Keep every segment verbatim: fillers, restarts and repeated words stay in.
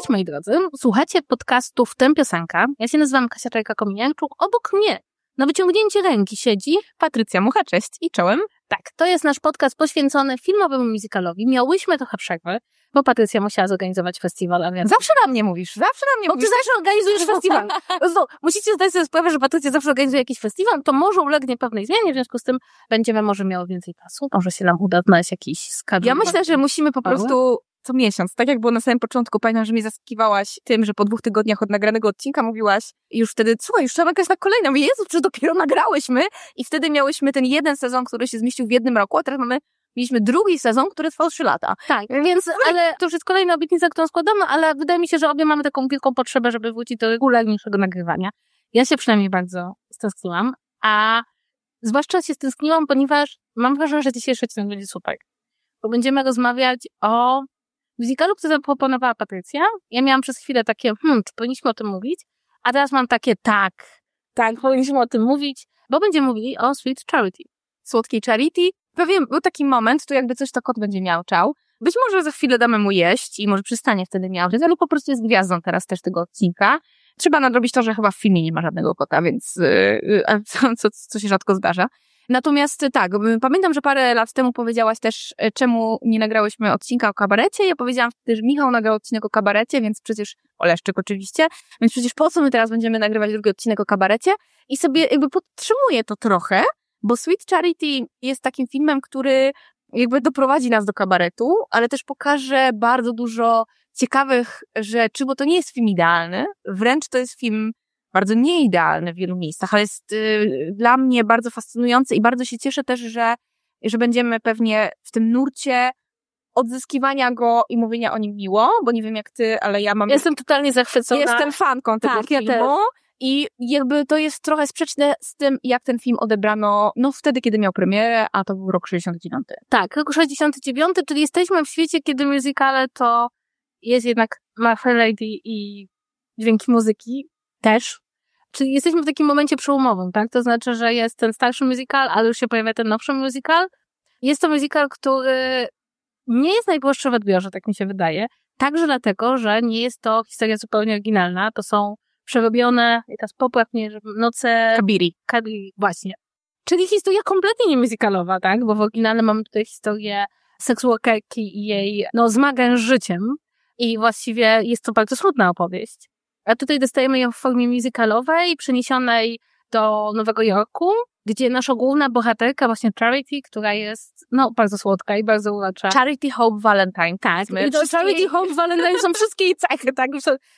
Cześć moi drodzy, słuchacie podcastu W tym piosenka. Ja się nazywam Kasia Czajka-Kominiarczuk. Obok mnie na wyciągnięcie ręki siedzi Patrycja Mucha, cześć i czołem. Tak, to jest nasz podcast poświęcony filmowemu musicalowi. Miałyśmy trochę przerwy, bo Patrycja musiała zorganizować festiwal, a więc... Zawsze na mnie mówisz, zawsze na mnie bo mówisz. Bo ty zawsze organizujesz festiwal. No, musicie zdać sobie sprawę, że Patrycja zawsze organizuje jakiś festiwal, to może ulegnie pewnej zmianie, w związku z tym będziemy może miało więcej czasu. Może się nam uda znaleźć jakiś skarbnik. Ja myślę, że musimy po prostu co miesiąc, tak jak było na samym początku, pamiętam, że mnie zaskakiwałaś tym, że po dwóch tygodniach od nagranego odcinka mówiłaś i już wtedy, słuchaj, już trzeba jakaś na kolejną. Mówię, Jezu, czy dopiero nagrałyśmy? I wtedy miałyśmy ten jeden sezon, który się zmieścił w jednym roku, a teraz mamy mieliśmy drugi sezon, który trwał trzy lata. Tak, więc, ale to już jest kolejna obietnica, którą składamy, ale wydaje mi się, że obie mamy taką wielką potrzebę, żeby wrócić do regularniejszego nagrywania. Ja się przynajmniej bardzo stęskniłam, a zwłaszcza się stęskniłam, ponieważ mam wrażenie, że dzisiejszy odcinek będzie super. Bo będziemy rozmawiać o musicalu, który zaproponowała Patrycja. Ja miałam przez chwilę takie, hmm, czy powinniśmy o tym mówić? A teraz mam takie, tak, tak, powinniśmy o tym mówić, bo będziemy mówili o Sweet Charity. Słodkiej Charity. Pewien był taki moment, tu jakby coś to kot będzie miauczał. Być może za chwilę damy mu jeść i może przystanie wtedy miauczeć, ale po prostu jest gwiazdą teraz też tego odcinka. Trzeba nadrobić to, że chyba w filmie nie ma żadnego kota, więc yy, co, co, co się rzadko zdarza. Natomiast tak, pamiętam, że parę lat temu powiedziałaś też, czemu nie nagrałyśmy odcinka o kabarecie. Ja powiedziałam wtedy, że Michał nagrał odcinek o kabarecie, więc przecież, Oleszczyk oczywiście, więc przecież po co my teraz będziemy nagrywać drugi odcinek o kabarecie? I sobie jakby podtrzymuję to trochę, bo Sweet Charity jest takim filmem, który jakby doprowadzi nas do kabaretu, ale też pokaże bardzo dużo ciekawych rzeczy, bo to nie jest film idealny, wręcz to jest film bardzo nieidealny w wielu miejscach, ale jest y, dla mnie bardzo fascynujący i bardzo się cieszę też, że, że będziemy pewnie w tym nurcie odzyskiwania go i mówienia o nim miło, bo nie wiem jak ty, ale ja mam... Jestem totalnie zachwycona. Jestem fanką tego tak, filmu. Ja I jakby to jest trochę sprzeczne z tym, jak ten film odebrano, no wtedy, kiedy miał premierę, a to był rok sześćdziesiąty dziewiąty. Tak, rok sześćdziesiąty dziewiąty, czyli jesteśmy w świecie, kiedy musicale to jest jednak My Fair Lady i dźwięki muzyki też. Czyli jesteśmy w takim momencie przełomowym, tak? To znaczy, że jest ten starszy musical, ale już się pojawia ten nowszy musical. Jest to musical, który nie jest najprostszy w odbiorze, tak mi się wydaje. Także dlatego, że nie jest to historia zupełnie oryginalna. To są przerobione, i teraz poprawnie, że noce... Kabiri. Kabiri, właśnie. Czyli historia kompletnie nie musicalowa, tak? Bo w oryginale mamy tutaj historię seksworkerki i jej, no, zmagań z życiem. I właściwie jest to bardzo smutna opowieść. A tutaj dostajemy ją w formie musicalowej, przeniesionej do Nowego Jorku, gdzie nasza główna bohaterka, właśnie Charity, która jest, no, bardzo słodka i bardzo urocza. Charity, Hope, Valentine. Tak, My i to wszystkie... Charity, Hope, Valentine są wszystkie jej cechy, tak?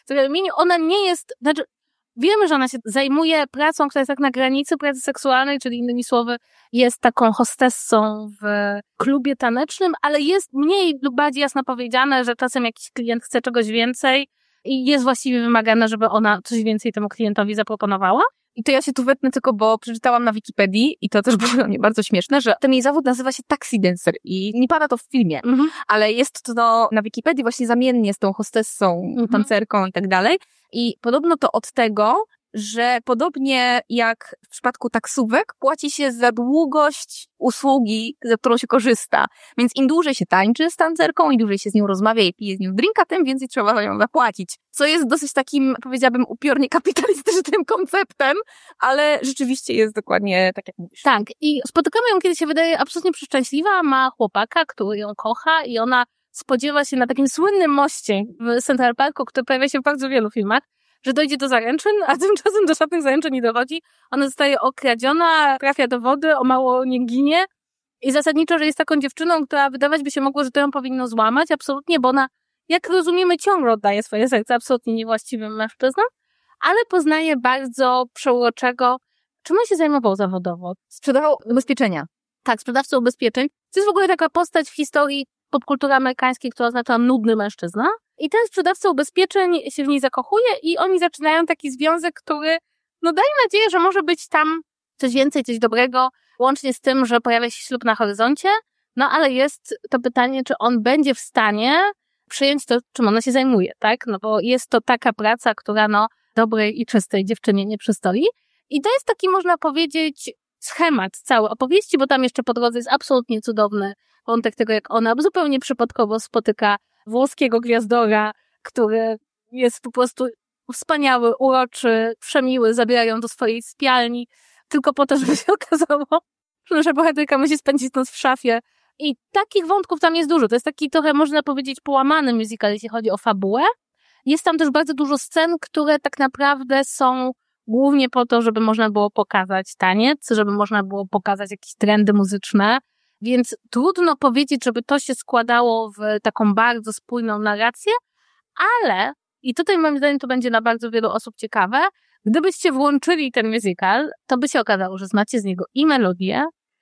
Ona nie jest, znaczy, wiemy, że ona się zajmuje pracą, która jest tak na granicy pracy seksualnej, czyli innymi słowy, jest taką hostessą w klubie tanecznym, ale jest mniej lub bardziej jasno powiedziane, że czasem jakiś klient chce czegoś więcej, i jest właściwie wymagane, żeby ona coś więcej temu klientowi zaproponowała. I to ja się tu wetnę tylko, bo przeczytałam na Wikipedii i to też było dla mnie bardzo śmieszne, że ten jej zawód nazywa się taxi dancer i nie pada to w filmie, mhm. ale jest to na Wikipedii właśnie zamiennie z tą hostessą, mhm. tancerką i tak dalej. I podobno to od tego, że podobnie jak w przypadku taksówek płaci się za długość usługi, za którą się korzysta. Więc im dłużej się tańczy z tancerką, im dłużej się z nią rozmawia i pije z nią drinka, tym więcej trzeba za nią zapłacić. Co jest dosyć takim, powiedziałabym, upiornie kapitalistycznym konceptem, ale rzeczywiście jest dokładnie tak, jak mówisz. Tak, i spotykamy ją, kiedy się wydaje absolutnie przeszczęśliwa, ma chłopaka, który ją kocha i ona spodziewa się na takim słynnym moście w Central Parku, który pojawia się w bardzo wielu filmach, że dojdzie do zaręczyn, a tymczasem do żadnych zaręczyn nie dochodzi. Ona zostaje okradziona, trafia do wody, o mało nie ginie i zasadniczo, że jest taką dziewczyną, która wydawać by się mogło, że to ją powinno złamać, absolutnie, bo ona, jak rozumiemy, ciągle oddaje swoje serce absolutnie niewłaściwym mężczyznom, ale poznaje bardzo przeuroczego, czym on się zajmował zawodowo? Sprzedawał ubezpieczenia. Tak, sprzedawcą ubezpieczeń. To jest w ogóle taka postać w historii popkultury amerykańskiej, która oznacza nudny mężczyzna. I ten sprzedawca ubezpieczeń się w niej zakochuje i oni zaczynają taki związek, który, no, daje nadzieję, że może być tam coś więcej, coś dobrego, łącznie z tym, że pojawia się ślub na horyzoncie. No, ale jest to pytanie, czy on będzie w stanie przyjąć to, czym ona się zajmuje, tak? No, bo jest to taka praca, która, no, dobrej i czystej dziewczynie nie przystoi. I to jest taki, można powiedzieć, schemat całej opowieści, bo tam jeszcze po drodze jest absolutnie cudowny wątek tego, jak ona zupełnie przypadkowo spotyka włoskiego gwiazdora, który jest po prostu wspaniały, uroczy, przemiły, zabierają do swojej sypialni, tylko po to, żeby się okazało, że nasza bohaterka musi spędzić noc w szafie. I takich wątków tam jest dużo. To jest taki trochę, można powiedzieć, połamany musical, jeśli chodzi o fabułę. Jest tam też bardzo dużo scen, które tak naprawdę są głównie po to, żeby można było pokazać taniec, żeby można było pokazać jakieś trendy muzyczne, więc trudno powiedzieć, żeby to się składało w taką bardzo spójną narrację, ale, i tutaj moim zdaniem to będzie dla bardzo wielu osób ciekawe, gdybyście włączyli ten musical, to by się okazało, że znacie z niego i melodię,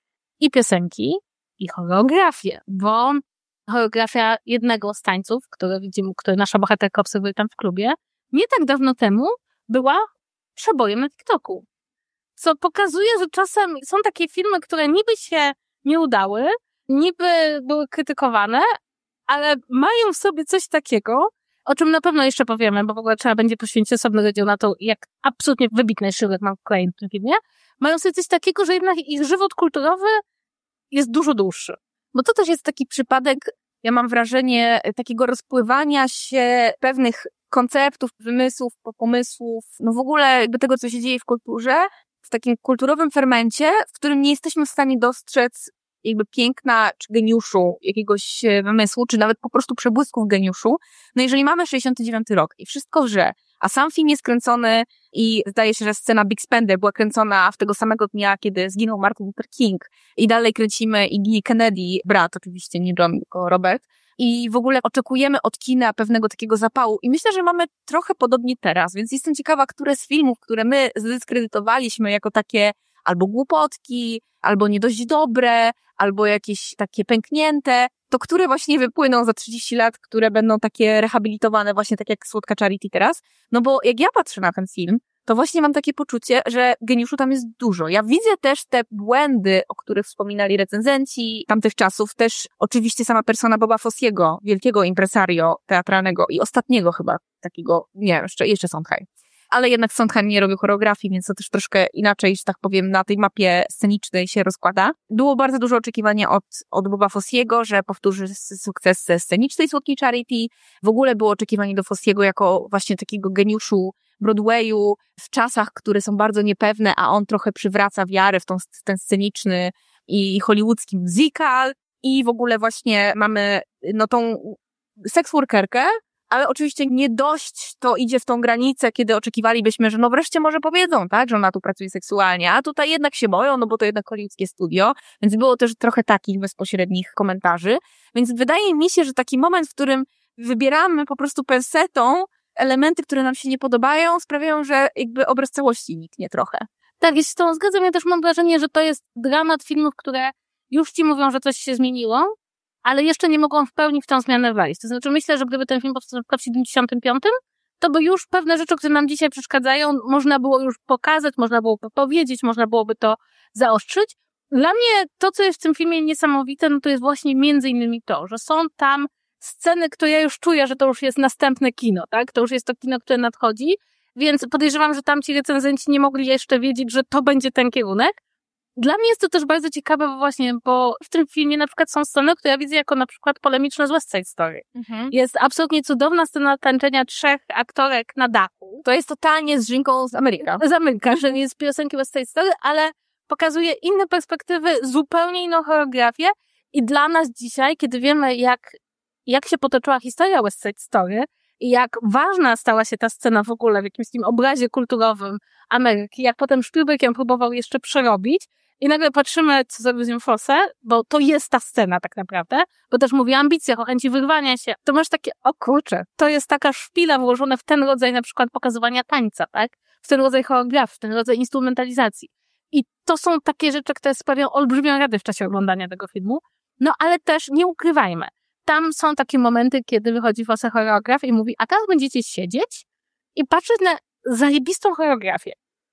i piosenki, i choreografię, bo choreografia jednego z tańców, który widzimy, który nasza bohaterka obserwuje tam w klubie, nie tak dawno temu była przebojem na TikToku. Co pokazuje, że czasem są takie filmy, które niby się nie udały, niby były krytykowane, ale mają w sobie coś takiego, o czym na pewno jeszcze powiemy, bo w ogóle trzeba będzie poświęcić osobny rozdział na to, jak absolutnie wybitny Shirley MacLaine w tym filmie, mają sobie coś takiego, że jednak ich żywot kulturowy jest dużo dłuższy. Bo to też jest taki przypadek, ja mam wrażenie, takiego rozpływania się pewnych konceptów, wymysłów, pomysłów, no w ogóle jakby tego, co się dzieje w kulturze, w takim kulturowym fermencie, w którym nie jesteśmy w stanie dostrzec jakby piękna czy geniuszu jakiegoś wymysłu, czy nawet po prostu przebłysków geniuszu. No jeżeli mamy sześćdziesiąty dziewiąty rok i wszystko wrze, a sam film jest kręcony i zdaje się, że scena Big Spender była kręcona w tego samego dnia, kiedy zginął Martin Luther King i dalej kręcimy i ginie Kennedy, brat oczywiście, nie John, tylko Robert. I w ogóle oczekujemy od kina pewnego takiego zapału. I myślę, że mamy trochę podobnie teraz, więc jestem ciekawa, które z filmów, które my zdyskredytowaliśmy jako takie albo głupotki, albo nie dość dobre, albo jakieś takie pęknięte, to które właśnie wypłyną za trzydzieści lat, które będą takie rehabilitowane właśnie tak jak Słodka Charity teraz. No bo jak ja patrzę na ten film, to właśnie mam takie poczucie, że geniuszu tam jest dużo. Ja widzę też te błędy, o których wspominali recenzenci tamtych czasów, też oczywiście sama persona Boba Fossiego, wielkiego impresario teatralnego i ostatniego chyba takiego, nie, jeszcze, jeszcze Sondheim. Ale jednak Sondheim nie robił choreografii, więc to też troszkę inaczej, że tak powiem, na tej mapie scenicznej się rozkłada. Było bardzo dużo oczekiwania od, od Boba Fossiego, że powtórzy sukces ze scenicznej Słodkiej Charity. W ogóle było oczekiwanie do Fossiego jako właśnie takiego geniuszu Broadwayu w czasach, które są bardzo niepewne, a on trochę przywraca wiarę w tą, ten sceniczny i hollywoodzki musical. I w ogóle właśnie mamy no tą seksworkerkę, ale oczywiście nie dość to idzie w tą granicę, kiedy oczekiwalibyśmy, że no wreszcie może powiedzą, tak, że ona tu pracuje seksualnie, a tutaj jednak się boją, no bo to jednak hollywoodzkie studio, więc było też trochę takich bezpośrednich komentarzy, więc wydaje mi się, że taki moment, w którym wybieramy po prostu pensetą elementy, które nam się nie podobają, sprawiają, że jakby obraz całości niknie trochę. Tak, jest z tą zgadzam, ja też mam wrażenie, że to jest dramat filmów, które już ci mówią, że coś się zmieniło, ale jeszcze nie mogą w pełni w tą zmianę wejść. To znaczy myślę, że gdyby ten film powstał w siedemdziesiątym piątym, to by już pewne rzeczy, które nam dzisiaj przeszkadzają, można było już pokazać, można byłoby powiedzieć, można byłoby to zaostrzyć. Dla mnie to, co jest w tym filmie niesamowite, no to jest właśnie między innymi to, że są tam sceny, które ja już czuję, że to już jest następne kino, tak? To już jest to kino, które nadchodzi, więc podejrzewam, że tamci recenzenci nie mogli jeszcze wiedzieć, że to będzie ten kierunek. Dla mnie jest to też bardzo ciekawe, bo właśnie, bo w tym filmie na przykład są sceny, które ja widzę jako na przykład polemiczne z West Side Story. Mhm. Jest absolutnie cudowna scena tańczenia trzech aktorek na dachu. To jest totalnie z Dżinką z Ameryka. Z Ameryka, że jest piosenki West Side Story, ale pokazuje inne perspektywy, zupełnie inną choreografię i dla nas dzisiaj, kiedy wiemy jak, jak się potoczyła historia West Side Story i jak ważna stała się ta scena w ogóle w jakimś takim obrazie kulturowym Ameryki, jak potem Spielberg ją próbował jeszcze przerobić, i nagle patrzymy, co zrobił z nią Fosse, bo to jest ta scena tak naprawdę, bo też mówi o ambicjach, o chęci wyrwania się. To masz takie, o kurczę, to jest taka szpila włożona w ten rodzaj na przykład pokazywania tańca, tak? W ten rodzaj choreografii, w ten rodzaj instrumentalizacji. I to są takie rzeczy, które sprawiają olbrzymią radę w czasie oglądania tego filmu. No ale też nie ukrywajmy. Tam są takie momenty, kiedy wychodzi Fosse choreograf i mówi, a teraz będziecie siedzieć i patrzeć na zajebistą choreografię.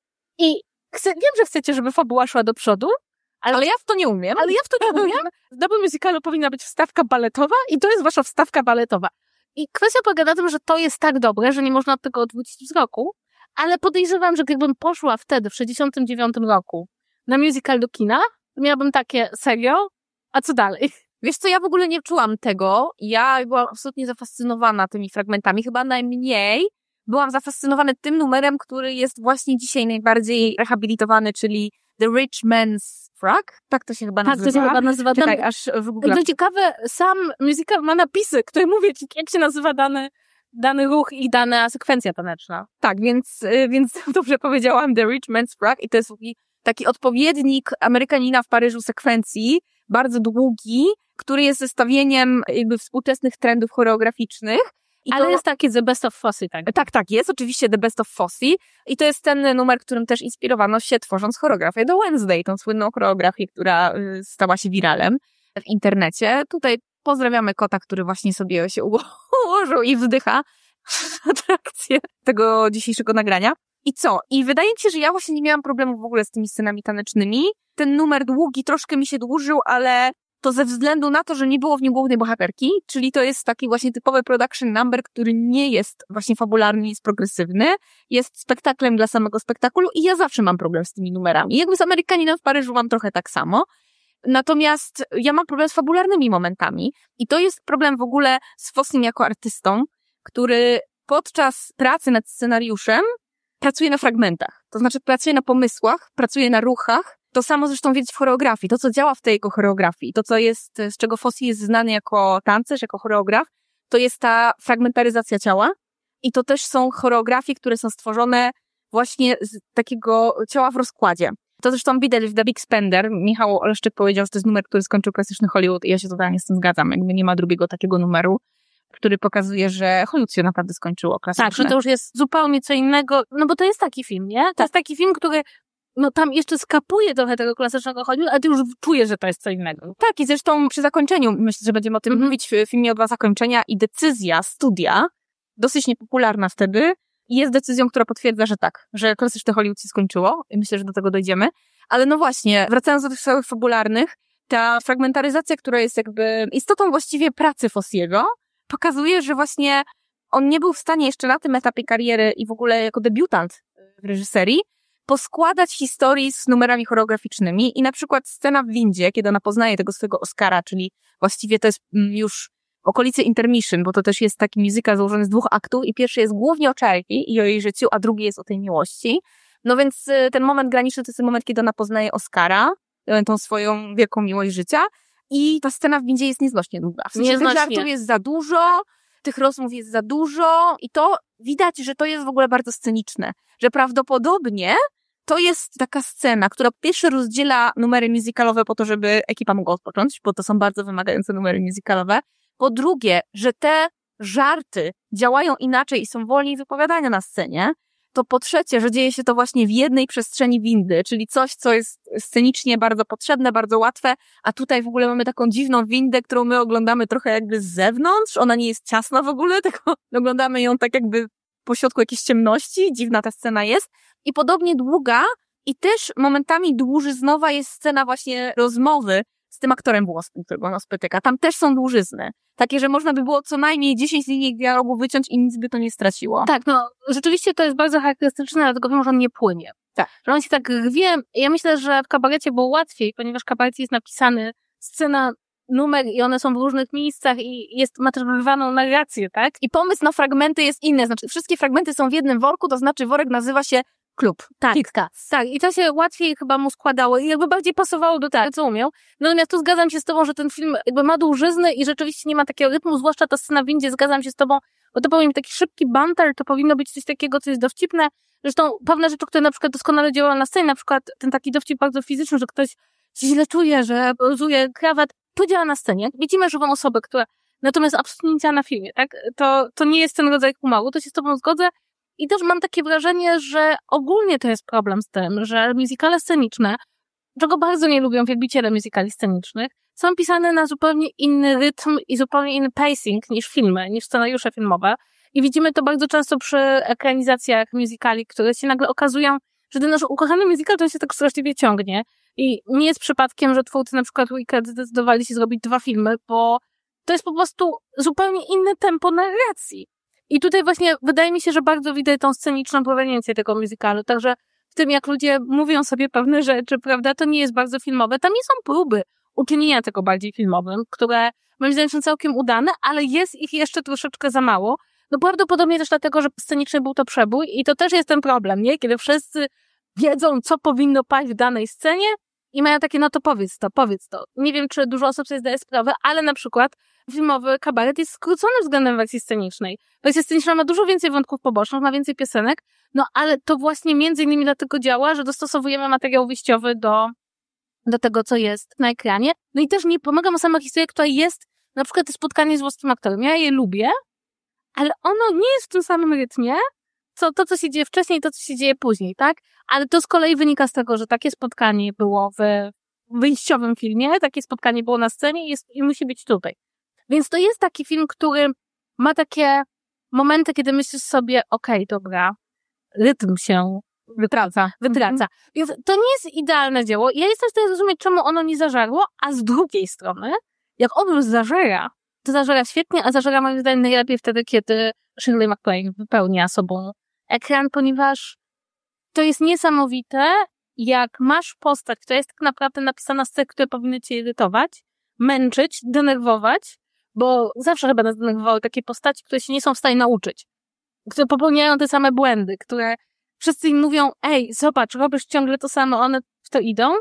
I Chcę, wiem, że chcecie, żeby fabuła szła do przodu, ale, ale ja w to nie umiem. Ale ja w to nie umiem. W dobrym musicalu powinna być wstawka baletowa i to jest wasza wstawka baletowa. I kwestia polega na tym, że to jest tak dobre, że nie można od tego odwrócić wzroku, ale podejrzewam, że gdybym poszła wtedy, w sześćdziesiątym dziewiątym roku, na musical do kina, to miałabym takie, serio? A co dalej? Wiesz co, ja w ogóle nie czułam tego. Ja byłam absolutnie zafascynowana tymi fragmentami. Chyba najmniej byłam zafascynowana tym numerem, który jest właśnie dzisiaj najbardziej rehabilitowany, czyli The Rich Man's Frog. Tak to się chyba nazywa. Tak, to się chyba nazywa. Czekaj, aż wygooglam. To ciekawe, sam musical ma napisy, które mówię ci, jak się nazywa dany, dany ruch i dana sekwencja taneczna. Tak, więc, więc dobrze powiedziałam The Rich Man's Frog i to jest taki odpowiednik Amerykanina w Paryżu sekwencji, bardzo długi, który jest zestawieniem jakby współczesnych trendów choreograficznych. I Ale to... jest takie The Best of Fosse, tak? Tak, tak, jest oczywiście The Best of Fosse i to jest ten numer, którym też inspirowano się tworząc choreografię do Wednesday, tą słynną choreografię, która stała się wiralem w internecie. Tutaj pozdrawiamy kota, który właśnie sobie się ułożył i wzdycha atrakcję tego dzisiejszego nagrania. I co? I wydaje mi się, że ja właśnie nie miałam problemu w ogóle z tymi scenami tanecznymi. Ten numer długi troszkę mi się dłużył, ale to ze względu na to, że nie było w nim głównej bohaterki, czyli to jest taki właśnie typowy production number, który nie jest właśnie fabularny, jest progresywny, jest spektaklem dla samego spektaklu i ja zawsze mam problem z tymi numerami. Jakby z Amerykaninem w Paryżu mam trochę tak samo. Natomiast ja mam problem z fabularnymi momentami i to jest problem w ogóle z Fossim jako artystą, który podczas pracy nad scenariuszem pracuje na fragmentach. To znaczy pracuje na pomysłach, pracuje na ruchach. To samo zresztą widać w choreografii. To, co działa w tej jego choreografii, to, co jest, z czego Fosse jest znany jako tancerz, jako choreograf, to jest ta fragmentaryzacja ciała i to też są choreografie, które są stworzone właśnie z takiego ciała w rozkładzie. To zresztą widać w The Big Spender. Michał Oleszczyk powiedział, że to jest numer, który skończył klasyczny Hollywood i ja się totalnie z tym zgadzam. Jakby nie ma drugiego takiego numeru, który pokazuje, że Hollywood się naprawdę skończyło klasyczne. Tak, że to już jest zupełnie co innego, no bo to jest taki film, nie? To tak. jest taki film, który no tam jeszcze skapuje trochę tego klasycznego Hollywood, ale ty już czujesz, że to jest co innego. Tak, i zresztą przy zakończeniu, myślę, że będziemy o tym mm-hmm. mówić, w filmie o dwa zakończenia i decyzja studia, dosyć niepopularna wtedy, jest decyzją, która potwierdza, że tak, że klasyczne Hollywood się skończyło i myślę, że do tego dojdziemy. Ale no właśnie, wracając do tych całych fabularnych, ta fragmentaryzacja, która jest jakby istotą właściwie pracy Fossiego, pokazuje, że właśnie on nie był w stanie jeszcze na tym etapie kariery i w ogóle jako debiutant w reżyserii poskładać historii z numerami choreograficznymi i na przykład scena w windzie, kiedy ona poznaje tego swojego Oscara, czyli właściwie to jest już okolice intermission, bo to też jest taki musical złożony z dwóch aktów i pierwszy jest głównie o Charity i o jej życiu, a drugi jest o tej miłości. No więc ten moment graniczny to jest ten moment, kiedy ona poznaje Oscara, tą swoją wielką miłość życia i ta scena w windzie jest nieznośnie długa. W sensie Nieznośnie. Tych żartów jest za dużo, tych rozmów jest za dużo i to widać, że to jest w ogóle bardzo sceniczne, że prawdopodobnie to jest taka scena, która po pierwsze rozdziela numery musicalowe po to, żeby ekipa mogła odpocząć, bo to są bardzo wymagające numery musicalowe. Po drugie, że te żarty działają inaczej i są wolniej wypowiadane na scenie. To po trzecie, że dzieje się to właśnie w jednej przestrzeni windy, czyli coś, co jest scenicznie bardzo potrzebne, bardzo łatwe, a tutaj w ogóle mamy taką dziwną windę, którą my oglądamy trochę jakby z zewnątrz, ona nie jest ciasna w ogóle, tylko oglądamy ją tak jakby po środku jakiejś ciemności, dziwna ta scena jest i podobnie długa i też momentami dłużyznowa jest scena właśnie rozmowy z tym aktorem włoskim, którego ona spotyka. Tam też są dłużyzny. Takie, że można by było co najmniej dziesięć linii dialogu wyciąć i nic by to nie straciło. Tak, no rzeczywiście to jest bardzo charakterystyczne, dlatego wiem, że on nie płynie. Tak. Że on się tak rwie. Ja myślę, że w kabarecie było łatwiej, ponieważ kabaret jest napisany scena, numer i one są w różnych miejscach i jest, ma też wyrwaną narrację, tak? I pomysł na fragmenty jest inny, znaczy wszystkie fragmenty są w jednym worku, to znaczy worek nazywa się klub. Tak, tak. I to się łatwiej chyba mu składało i jakby bardziej pasowało do tego, co umiał. Natomiast tu zgadzam się z tobą, że ten film jakby ma dłużyzny i rzeczywiście nie ma takiego rytmu, zwłaszcza ta scena w windzie, zgadzam się z tobą, bo to powinien być taki szybki banter, to powinno być coś takiego, co jest dowcipne. Zresztą pewne rzeczy, które na przykład doskonale działają na scenie, na przykład ten taki dowcip bardzo fizyczny, że ktoś się źle czuje, że rozuje krawat, to działa na scenie. Widzimy żywą osobę, która natomiast absolutnie nie działa na filmie, tak? To, to nie jest ten rodzaj humoru, to się z tobą zgodzę. I też mam takie wrażenie, że ogólnie to jest problem z tym, że musicale sceniczne, czego bardzo nie lubią wielbiciele musicali scenicznych, są pisane na zupełnie inny rytm i zupełnie inny pacing niż filmy, niż scenariusze filmowe. I widzimy to bardzo często przy ekranizacjach musicali, które się nagle okazują, że ten nasz ukochany musical to się tak straszliwie ciągnie. I nie jest przypadkiem, że twórcy na przykład Wicked zdecydowali się zrobić dwa filmy, bo to jest po prostu zupełnie inne tempo narracji. I tutaj właśnie wydaje mi się, że bardzo widać tą sceniczną proweniencję tego musicalu. Także w tym, jak ludzie mówią sobie pewne rzeczy, prawda, to nie jest bardzo filmowe. Tam nie są próby uczynienia tego bardziej filmowym, które moim zdaniem są całkiem udane, ale jest ich jeszcze troszeczkę za mało. No prawdopodobnie też dlatego, że scenicznie był to przebój i to też jest ten problem, nie? Kiedy wszyscy wiedzą, co powinno paść w danej scenie i mają takie, no to powiedz to, powiedz to. Nie wiem, czy dużo osób sobie zdaje sprawę, ale na przykład filmowy kabaret jest skrócony względem wersji scenicznej. Wersja sceniczna ma dużo więcej wątków pobocznych, ma więcej piosenek, no ale to właśnie między innymi dlatego działa, że dostosowujemy materiał wyjściowy do, do tego, co jest na ekranie. No i też nie pomaga mu sama historia, która jest, na przykład to spotkanie z włoskim aktorem. Ja je lubię, ale ono nie jest w tym samym rytmie, co to, co się dzieje wcześniej i to, co się dzieje później, tak? Ale to z kolei wynika z tego, że takie spotkanie było w wyjściowym filmie, takie spotkanie było na scenie i, jest, i musi być tutaj. Więc to jest taki film, który ma takie momenty, kiedy myślisz sobie, okej, okay, dobra, rytm się wytraca. wytraca. Więc to nie jest idealne dzieło. Ja jestem w stanie zrozumieć, czemu ono nie zażarło, a z drugiej strony, jak ono już zażera, to zażera świetnie, a zażera moim zdaniem najlepiej wtedy, kiedy Shirley MacLaine wypełnia sobą ekran, ponieważ to jest niesamowite, jak masz postać, która jest tak naprawdę napisana z cech, które powinny cię irytować, męczyć, denerwować, bo zawsze chyba nas denerwowały takie postaci, które się nie są w stanie nauczyć, które popełniają te same błędy, które wszyscy im mówią, ej, zobacz, robisz ciągle to samo, one w to idą,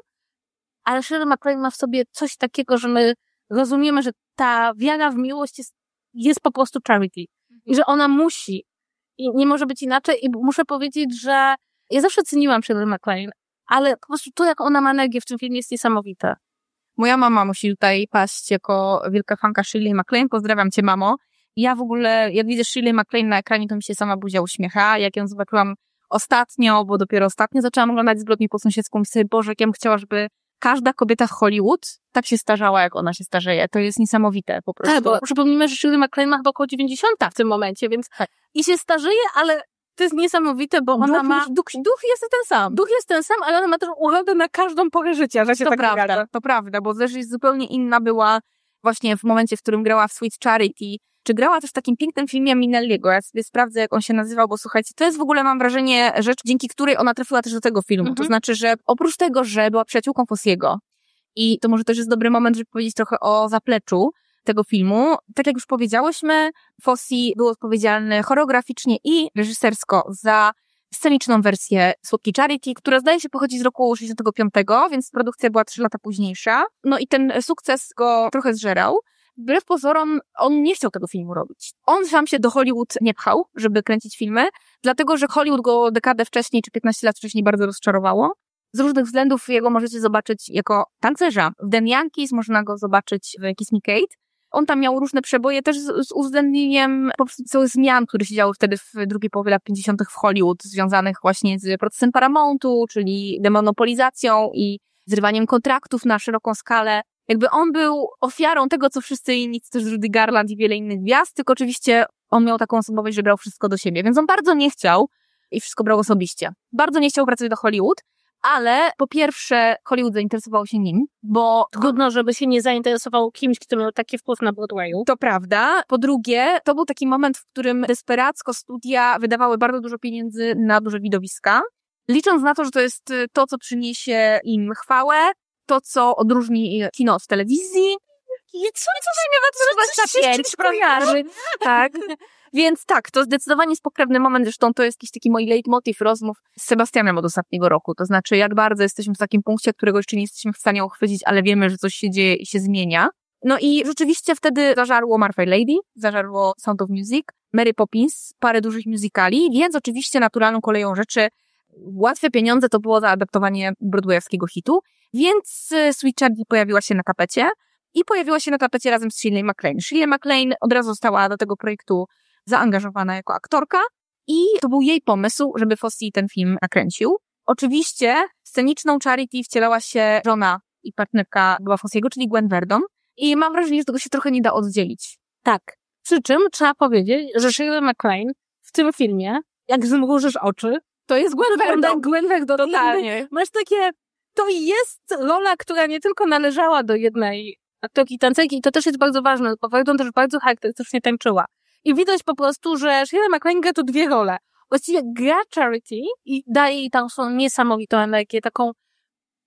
ale Shirley MacLaine ma w sobie coś takiego, że my rozumiemy, że ta wiara w miłość jest, jest po prostu charity i że ona musi i nie może być inaczej i muszę powiedzieć, że ja zawsze ceniłam Shirley MacLaine, ale po prostu to, jak ona ma energię w tym filmie jest niesamowite. Moja mama musi tutaj paść jako wielka fanka Shirley MacLaine. Pozdrawiam cię, mamo. Ja w ogóle, jak widzę Shirley MacLaine na ekranie, to mi się sama buzia uśmiecha. Jak ją zobaczyłam ostatnio, bo dopiero ostatnio zaczęłam oglądać Zbrodnię po sąsiedzku, myślę sobie, Boże, jak ja bym chciała, żeby każda kobieta w Hollywood tak się starzała, jak ona się starzeje. To jest niesamowite po prostu. Tak, bo przypomnijmy, że Shirley MacLaine ma chyba około dziewięćdziesiąt w tym momencie, więc tak. I się starzeje, ale to jest niesamowite, bo ona duch, ma... Duch, duch jest ten sam. Duch jest ten sam, ale ona ma też urodę na każdą porę życia, że się to tak prawda, zgadza. To prawda, bo też jest zupełnie inna była właśnie w momencie, w którym grała w Sweet Charity, czy grała też w takim pięknym filmie Minelliego. Ja sobie sprawdzę, jak on się nazywał, bo słuchajcie, to jest w ogóle, mam wrażenie, rzecz, dzięki której ona trafiła też do tego filmu. Mhm. To znaczy, że oprócz tego, że była przyjaciółką Fossiego i to może też jest dobry moment, żeby powiedzieć trochę o zapleczu tego filmu. Tak jak już powiedziałyśmy, Fosse był odpowiedzialny choreograficznie i reżysersko za sceniczną wersję Słodkiej Charity, która zdaje się pochodzi z roku sześćdziesiątego piątego, więc produkcja była trzy lata późniejsza. No i ten sukces go trochę zżerał. Wbrew pozorom, on nie chciał tego filmu robić. On sam się do Hollywood nie pchał, żeby kręcić filmy, dlatego że Hollywood go dekadę wcześniej, czy piętnaście lat wcześniej bardzo rozczarowało. Z różnych względów jego możecie zobaczyć jako tancerza. W The Yankees można go zobaczyć w Kiss Me Kate. On tam miał różne przeboje, też z, z uwzględnieniem po prostu całych zmian, które się działy wtedy w drugiej połowie lat pięćdziesiątych w Hollywood, związanych właśnie z procesem Paramountu, czyli demonopolizacją i zrywaniem kontraktów na szeroką skalę. Jakby on był ofiarą tego, co wszyscy inni, też Judy Garland i wiele innych gwiazd, tylko oczywiście on miał taką osobowość, że brał wszystko do siebie, więc on bardzo nie chciał i wszystko brał osobiście. Bardzo nie chciał pracować do Hollywood, ale po pierwsze Hollywood zainteresował się nim, bo trudno, żeby się nie zainteresował kimś, kto miał taki wpływ na Broadwayu. To prawda. Po drugie, to był taki moment, w którym desperacko studia wydawały bardzo dużo pieniędzy na duże widowiska, licząc na to, że to jest to, co przyniesie im chwałę, to, co odróżni kino od telewizji. I co, co zajmie dwadzieścia pięć premierzy. Tak. Więc tak, to zdecydowanie jest pokrewny moment, zresztą to jest jakiś taki mój leitmotiv rozmów z Sebastianem od ostatniego roku, to znaczy jak bardzo jesteśmy w takim punkcie, którego jeszcze nie jesteśmy w stanie uchwycić, ale wiemy, że coś się dzieje i się zmienia. No i rzeczywiście wtedy zażarło My Fair Lady, zażarło Sound of Music, Mary Poppins, parę dużych musicali, więc oczywiście naturalną koleją rzeczy łatwe pieniądze to było zaadaptowanie broadwayowskiego hitu, więc Sweet Charity pojawiła się na tapecie i pojawiła się na tapecie razem z Shirley MacLaine. Shirley MacLaine od razu została do tego projektu zaangażowana jako aktorka i to był jej pomysł, żeby Fosse ten film nakręcił. Oczywiście sceniczną Charity wcielała się żona i partnerka była Fossiego, czyli Gwen Verdon i mam wrażenie, że tego się trochę nie da oddzielić. Tak. Przy czym trzeba powiedzieć, że Shirley MacLaine w tym filmie, jak zmrużysz oczy, to jest Gwen Verdon. Gwen Verdon. Totalnie. Masz takie, to jest rola, która nie tylko należała do jednej aktorki tancerki i to też jest bardzo ważne, bo Verdon też bardzo charakterystycznie tańczyła. I widać po prostu, że Shirley MacLaine gra tu dwie role. Właściwie gra Charity i daje jej tam swoją niesamowitą energię, taką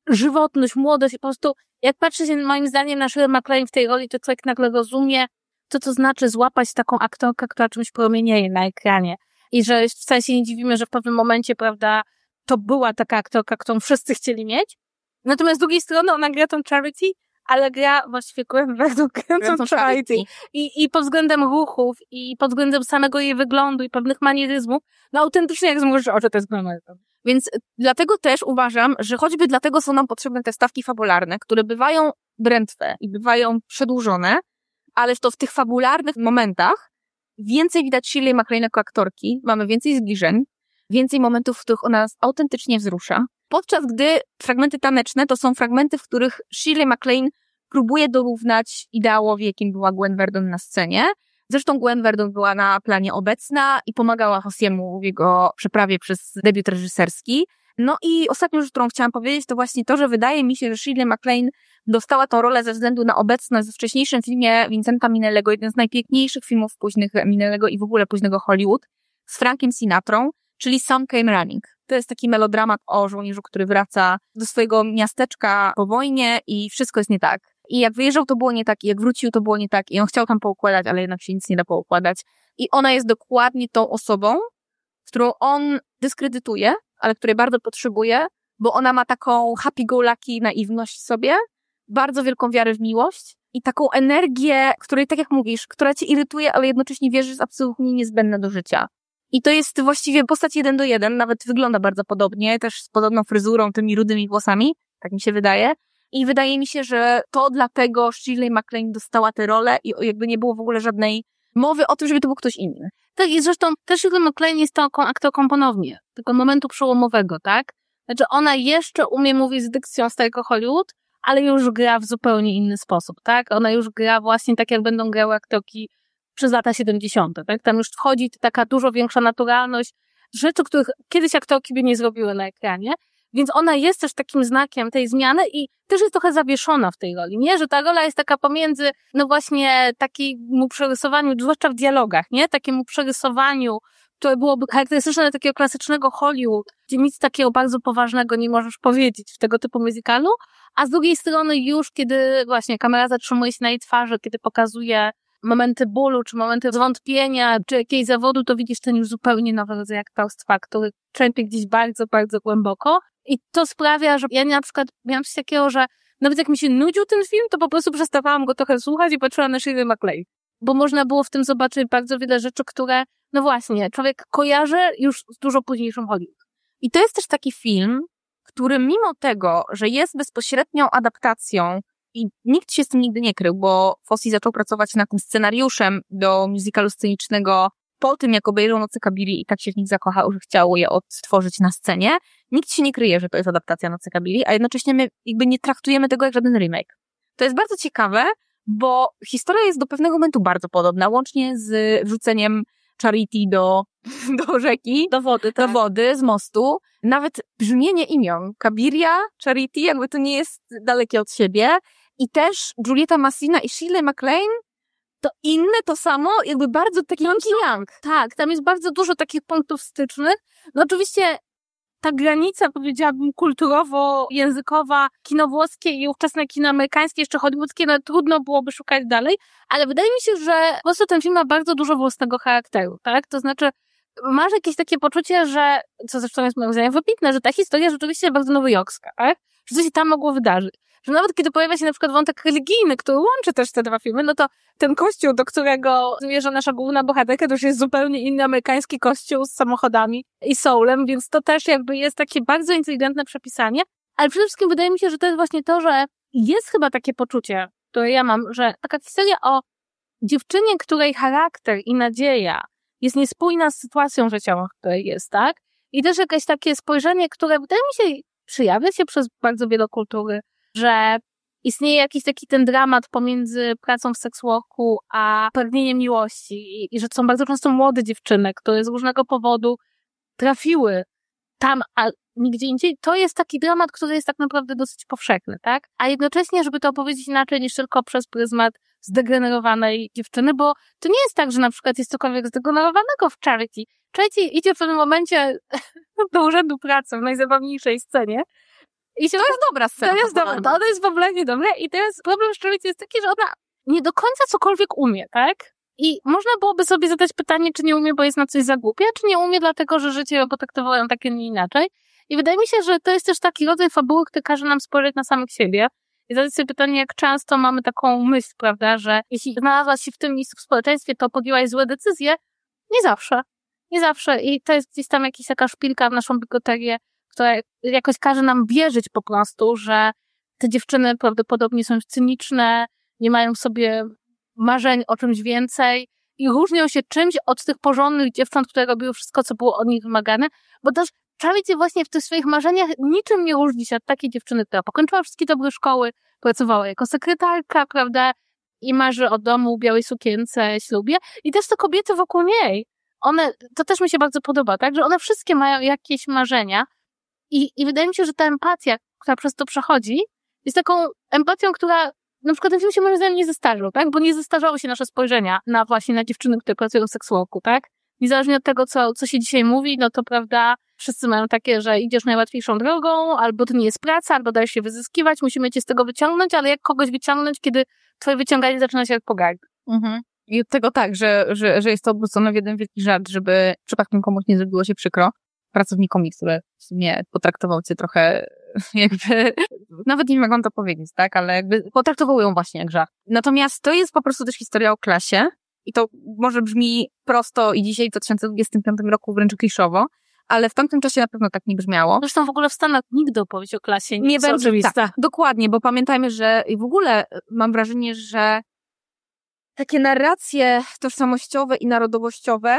żywotność, młodość i po prostu jak patrzy się moim zdaniem na Shirley MacLaine w tej roli, to człowiek nagle rozumie, co to znaczy złapać taką aktorkę, która czymś promienieje na ekranie. I że wcale się nie dziwimy, że w pewnym momencie, prawda, to była taka aktorka, którą wszyscy chcieli mieć. Natomiast z drugiej strony ona gra tą Charity, ale gra właściwie bardzo kręcą Charity. I, I pod względem ruchów, i pod względem samego jej wyglądu, i pewnych manieryzmów, no autentycznie jak zmrużysz oczy, to jest Glamorton. Więc dlatego też uważam, że choćby dlatego są nam potrzebne te stawki fabularne, które bywają drętwe i bywają przedłużone, ale to w tych fabularnych momentach więcej widać Shirley MacLaine jako aktorki, mamy więcej zbliżeń, więcej momentów, w których ona nas autentycznie wzrusza. Podczas gdy fragmenty taneczne to są fragmenty, w których Shirley MacLaine próbuje dorównać ideałowi, jakim była Gwen Verdon na scenie. Zresztą Gwen Verdon była na planie obecna i pomagała Fossiemu w jego przeprawie przez debiut reżyserski. No i ostatnią rzecz, którą chciałam powiedzieć, to właśnie to, że wydaje mi się, że Shirley MacLaine dostała tą rolę ze względu na obecność w wcześniejszym filmie Vincenta Minnellego, jeden z najpiękniejszych filmów późnych Minnellego i w ogóle późnego Hollywood, z Frankiem Sinatrą, czyli Some Came Running. To jest taki melodramat o żołnierzu, który wraca do swojego miasteczka po wojnie i wszystko jest nie tak. I jak wyjeżdżał, to było nie tak, i jak wrócił, to było nie tak, i on chciał tam poukładać, ale jednak się nic nie da poukładać. I ona jest dokładnie tą osobą, którą on dyskredytuje, ale której bardzo potrzebuje, bo ona ma taką happy-go-lucky naiwność w sobie, bardzo wielką wiarę w miłość i taką energię, której, tak jak mówisz, która cię irytuje, ale jednocześnie wierzy, że jest absolutnie niezbędna do życia. I to jest właściwie postać jeden do jeden, nawet wygląda bardzo podobnie, też z podobną fryzurą, tymi rudymi włosami, tak mi się wydaje. I wydaje mi się, że to dlatego Shirley MacLaine dostała tę rolę i jakby nie było w ogóle żadnej mowy o tym, żeby to był ktoś inny. Tak, i zresztą też Shirley MacLaine jest taką aktorką ponownie, tylko momentu przełomowego, tak? Znaczy ona jeszcze umie mówić z dykcją starego Hollywood, ale już gra w zupełnie inny sposób, tak? Ona już gra właśnie tak, jak będą grały aktorki przez lata siedemdziesiąte, tak? Tam już wchodzi taka dużo większa naturalność, rzeczy, których kiedyś aktorki by nie zrobiły na ekranie, więc ona jest też takim znakiem tej zmiany i też jest trochę zawieszona w tej roli, nie? Że ta rola jest taka pomiędzy, no właśnie takiemu przerysowaniu, zwłaszcza w dialogach, nie? Takiemu przerysowaniu, które byłoby charakterystyczne dla takiego klasycznego Hollywood, gdzie nic takiego bardzo poważnego nie możesz powiedzieć w tego typu musicalu, a z drugiej strony już, kiedy właśnie kamera zatrzymuje się na jej twarzy, kiedy pokazuje momenty bólu, czy momenty zwątpienia, czy jakiegoś zawodu, to widzisz ten już zupełnie nowy rodzaj aktorstwa, który czerpie gdzieś bardzo, bardzo głęboko. I to sprawia, że ja na przykład miałam coś takiego, że nawet jak mi się nudził ten film, to po prostu przestawałam go trochę słuchać i patrzyłam na Shirley MacLaine. Bo można było w tym zobaczyć bardzo wiele rzeczy, które, no właśnie, człowiek kojarzy już z dużo późniejszym Hollywood. I to jest też taki film, który mimo tego, że jest bezpośrednią adaptacją i nikt się z tym nigdy nie krył, bo Fosse zaczął pracować nad tym scenariuszem do musicalu scenicznego po tym, jak obejrzał Noce Kabili i tak się w nich zakochał, że chciał je odtworzyć na scenie. Nikt się nie kryje, że to jest adaptacja Nocy Kabili, a jednocześnie my jakby nie traktujemy tego jak żaden remake. To jest bardzo ciekawe, bo historia jest do pewnego momentu bardzo podobna, łącznie z wrzuceniem Charity do, do rzeki, do wody, tak. do wody, z mostu. Nawet brzmienie imion, Kabiria, Charity, jakby to nie jest dalekie od siebie. I też Julieta Massina i Shirley MacLaine, to inne, to samo, jakby bardzo taki yang. Tak, tam jest bardzo dużo takich punktów stycznych. No oczywiście ta granica, powiedziałabym, kulturowo-językowa, kino włoskie i ówczesne kino amerykańskie, jeszcze hollywoodzkie, no trudno byłoby szukać dalej, ale wydaje mi się, że po prostu ten film ma bardzo dużo własnego charakteru, tak? To znaczy, masz jakieś takie poczucie, że, co zresztą jest moim zdaniem wybitne, że ta historia rzeczywiście jest bardzo nowojorska, tak? Że coś się tam mogło wydarzyć. Że nawet kiedy pojawia się na przykład wątek religijny, który łączy też te dwa filmy, no to ten kościół, do którego zmierza nasza główna bohaterka, to już jest zupełnie inny amerykański kościół z samochodami i soulem, więc to też jakby jest takie bardzo inteligentne przepisanie, ale przede wszystkim wydaje mi się, że to jest właśnie to, że jest chyba takie poczucie, które ja mam, że taka historia o dziewczynie, której charakter i nadzieja jest niespójna z sytuacją życiową, w której jest, tak? I też jakieś takie spojrzenie, które wydaje mi się przejawia się przez bardzo wiele kultury, że istnieje jakiś taki ten dramat pomiędzy pracą w seksworku a pragnieniem miłości i, i że są bardzo często młode dziewczyny, które z różnego powodu trafiły tam, a nigdzie indziej. To jest taki dramat, który jest tak naprawdę dosyć powszechny, tak? A jednocześnie, żeby to opowiedzieć inaczej niż tylko przez pryzmat zdegenerowanej dziewczyny, bo to nie jest tak, że na przykład jest cokolwiek zdegenerowanego w Charity. Charity idzie w pewnym momencie do urzędu pracy w najzabawniejszej scenie I się to jest dobra scena. To jest dobre, to ona jest w ogóle niedobre i teraz problem z Charity jest taki, że ona nie do końca cokolwiek umie, tak? I można byłoby sobie zadać pytanie, czy nie umie, bo jest na coś za głupia, czy nie umie dlatego, że życie ją potraktowało ją tak, a nie inaczej. I wydaje mi się, że to jest też taki rodzaj fabuły, który każe nam spojrzeć na samych siebie i zadać sobie pytanie, jak często mamy taką myśl, prawda, że jeśli znalazłaś się w tym miejscu w społeczeństwie, to podjęłaś złe decyzje. Nie zawsze. Nie zawsze. I to jest gdzieś tam jakaś taka szpilka w naszą bigoterię, która jakoś każe nam wierzyć po prostu, że te dziewczyny prawdopodobnie są cyniczne, nie mają w sobie marzeń o czymś więcej i różnią się czymś od tych porządnych dziewcząt, które robiły wszystko, co było od nich wymagane, bo też Charity właśnie w tych swoich marzeniach niczym nie różni się od takiej dziewczyny, która pokończyła wszystkie dobre szkoły, pracowała jako sekretarka, prawda, i marzy o domu, białej sukience, ślubie. I też te kobiety wokół niej, one, to też mi się bardzo podoba, tak, że one wszystkie mają jakieś marzenia i, i wydaje mi się, że ta empatia, która przez to przechodzi, jest taką empatią, która na przykład ten film się moim zdaniem nie zestarzał, tak, bo nie zestarzały się nasze spojrzenia na właśnie na dziewczyny, które pracują w seksworku, tak. Niezależnie od tego, co, co się dzisiaj mówi, no to prawda, wszyscy mają takie, że idziesz najłatwiejszą drogą, albo to nie jest praca, albo dajesz się wyzyskiwać, musimy cię z tego wyciągnąć, ale jak kogoś wyciągnąć, kiedy twoje wyciąganie zaczyna się jak pogardy. Mhm. I od tego tak, że, że, że jest to obrócone w jeden wielki żart, żeby przypadkiem komuś nie zrobiło się przykro, pracownikowi, które w sumie potraktował cię trochę jakby, nawet nie wiem jak mam to powiedzieć, tak, ale jakby potraktował ją właśnie jak żart. Natomiast to jest po prostu też historia o klasie i to może brzmi prosto i dzisiaj w dwa tysiące dwudziestym piątym roku wręcz kliszowo, ale w tamtym czasie na pewno tak nie brzmiało. Zresztą w ogóle w Stanach nigdy opowieść o klasie nie, nie będzie oczywista. Tak, dokładnie, bo pamiętajmy, że w ogóle mam wrażenie, że takie narracje tożsamościowe i narodowościowe,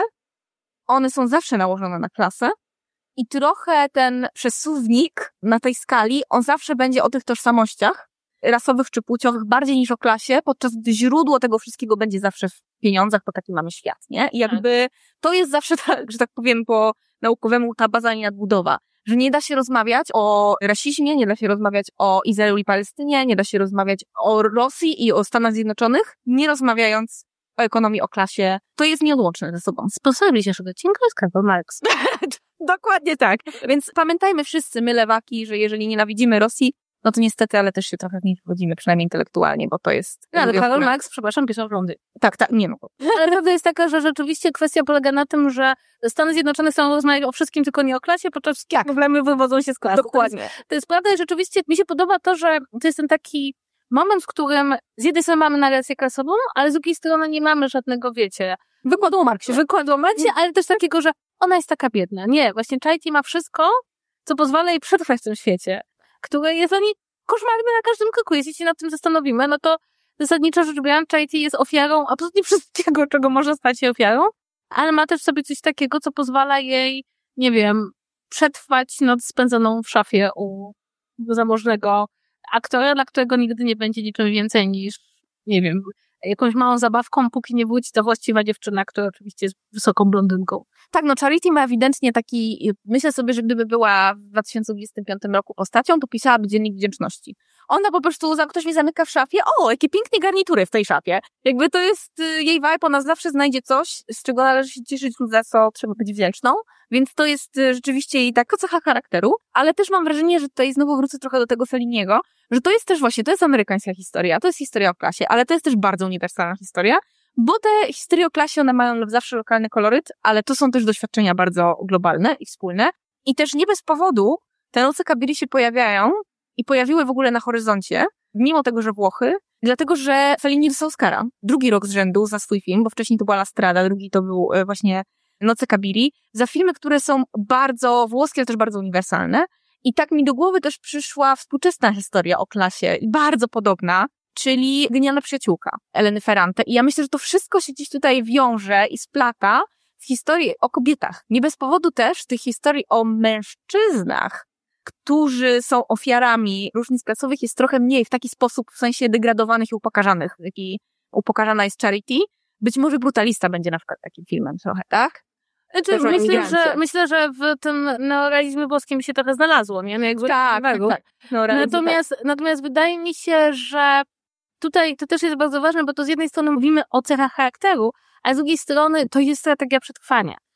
one są zawsze nałożone na klasę i trochę ten przesuwnik na tej skali, on zawsze będzie o tych tożsamościach rasowych czy płciowych bardziej niż o klasie, podczas gdy źródło tego wszystkiego będzie zawsze w pieniądzach, bo taki mamy świat, nie? I jakby to jest zawsze, tak, że tak powiem po naukowemu, ta baza i nadbudowa, że nie da się rozmawiać o rasizmie, nie da się rozmawiać o Izraelu i Palestynie, nie da się rozmawiać o Rosji i o Stanach Zjednoczonych, nie rozmawiając o ekonomii, o klasie. To jest nieodłączne ze sobą. Sponsorem dzisiejszego odcinka jest Karl Marx. Dokładnie tak. Więc pamiętajmy wszyscy, my lewaki, że jeżeli nienawidzimy Rosji, no to niestety, ale też się trochę w niej wchodzimy, przynajmniej intelektualnie, bo to jest... No, ale Karl Marx, przepraszam, pisał w Londynie. Tak, tak, nie no. Ale prawda jest taka, że rzeczywiście kwestia polega na tym, że Stany Zjednoczone chcą rozmawiać o wszystkim, tylko nie o klasie, podczas wszystkie tak. problemy wywodzą się z klasy. Dokładnie. To jest, to jest prawda i rzeczywiście mi się podoba to, że to jest ten taki moment, w którym z jednej strony mamy narrację klasową, ale z drugiej strony nie mamy żadnego, wiecie, wykładu o Marksie. Wykładu o Marksie, ale też takiego, że ona jest taka biedna. Nie, właśnie Charity ma wszystko, co pozwala jej przetrwać w tym świecie, które jest dla niej koszmarny na każdym kroku. Jeśli się nad tym zastanowimy, no to zasadniczo rzecz biorąc, Charity jest ofiarą absolutnie wszystkiego, czego może stać się ofiarą, ale ma też w sobie coś takiego, co pozwala jej, nie wiem, przetrwać noc spędzoną w szafie u zamożnego aktora, dla którego nigdy nie będzie niczym więcej niż, nie wiem, jakąś małą zabawką, póki nie wróci ta właściwa dziewczyna, która oczywiście jest wysoką blondynką. Tak, no Charity ma ewidentnie taki, myślę sobie, że gdyby była w dwa tysiące dwudziestym piątym roku postacią, to pisałaby dziennik wdzięczności. Ona po prostu, ktoś mi zamyka w szafie, o, jakie piękne garnitury w tej szafie. Jakby to jest jej vibe, ona zawsze znajdzie coś, z czego należy się cieszyć lub za co trzeba być wdzięczną, więc to jest rzeczywiście jej taka cecha charakteru, ale też mam wrażenie, że tutaj znowu wrócę trochę do tego Felliniego, że to jest też właśnie, to jest amerykańska historia, to jest historia o klasie, ale to jest też bardzo uniwersalna historia, bo te historie o klasie, one mają zawsze lokalny koloryt, ale to są też doświadczenia bardzo globalne i wspólne. I też nie bez powodu te noce Kabiri się pojawiają i pojawiły w ogóle na horyzoncie, mimo tego, że Włochy, dlatego, że Fellini dostał Oscara. Drugi rok z rzędu za swój film, bo wcześniej to była La Strada, drugi to był właśnie Noce Kabiri, za filmy, które są bardzo włoskie, ale też bardzo uniwersalne. I tak mi do głowy też przyszła współczesna historia o klasie, bardzo podobna, czyli Genialna przyjaciółka Eleny Ferrante. I ja myślę, że to wszystko się gdzieś tutaj wiąże i splata z historii o kobietach. Nie bez powodu też tych historii o mężczyznach, którzy są ofiarami różnic klasowych, jest trochę mniej w taki sposób, w sensie degradowanych i upokarzanych, jaki upokarzana jest Charity. Być może Brutalista będzie na przykład takim filmem trochę, tak? Znaczy, myślę, że, myślę, że w tym neorealizmie boskim się trochę znalazło, nie? No jakby tak, tak, tak. Natomiast, tak. natomiast wydaje mi się, że tutaj to też jest bardzo ważne, bo to z jednej strony mówimy o cechach charakteru, a z drugiej strony to jest strategia przetrwania.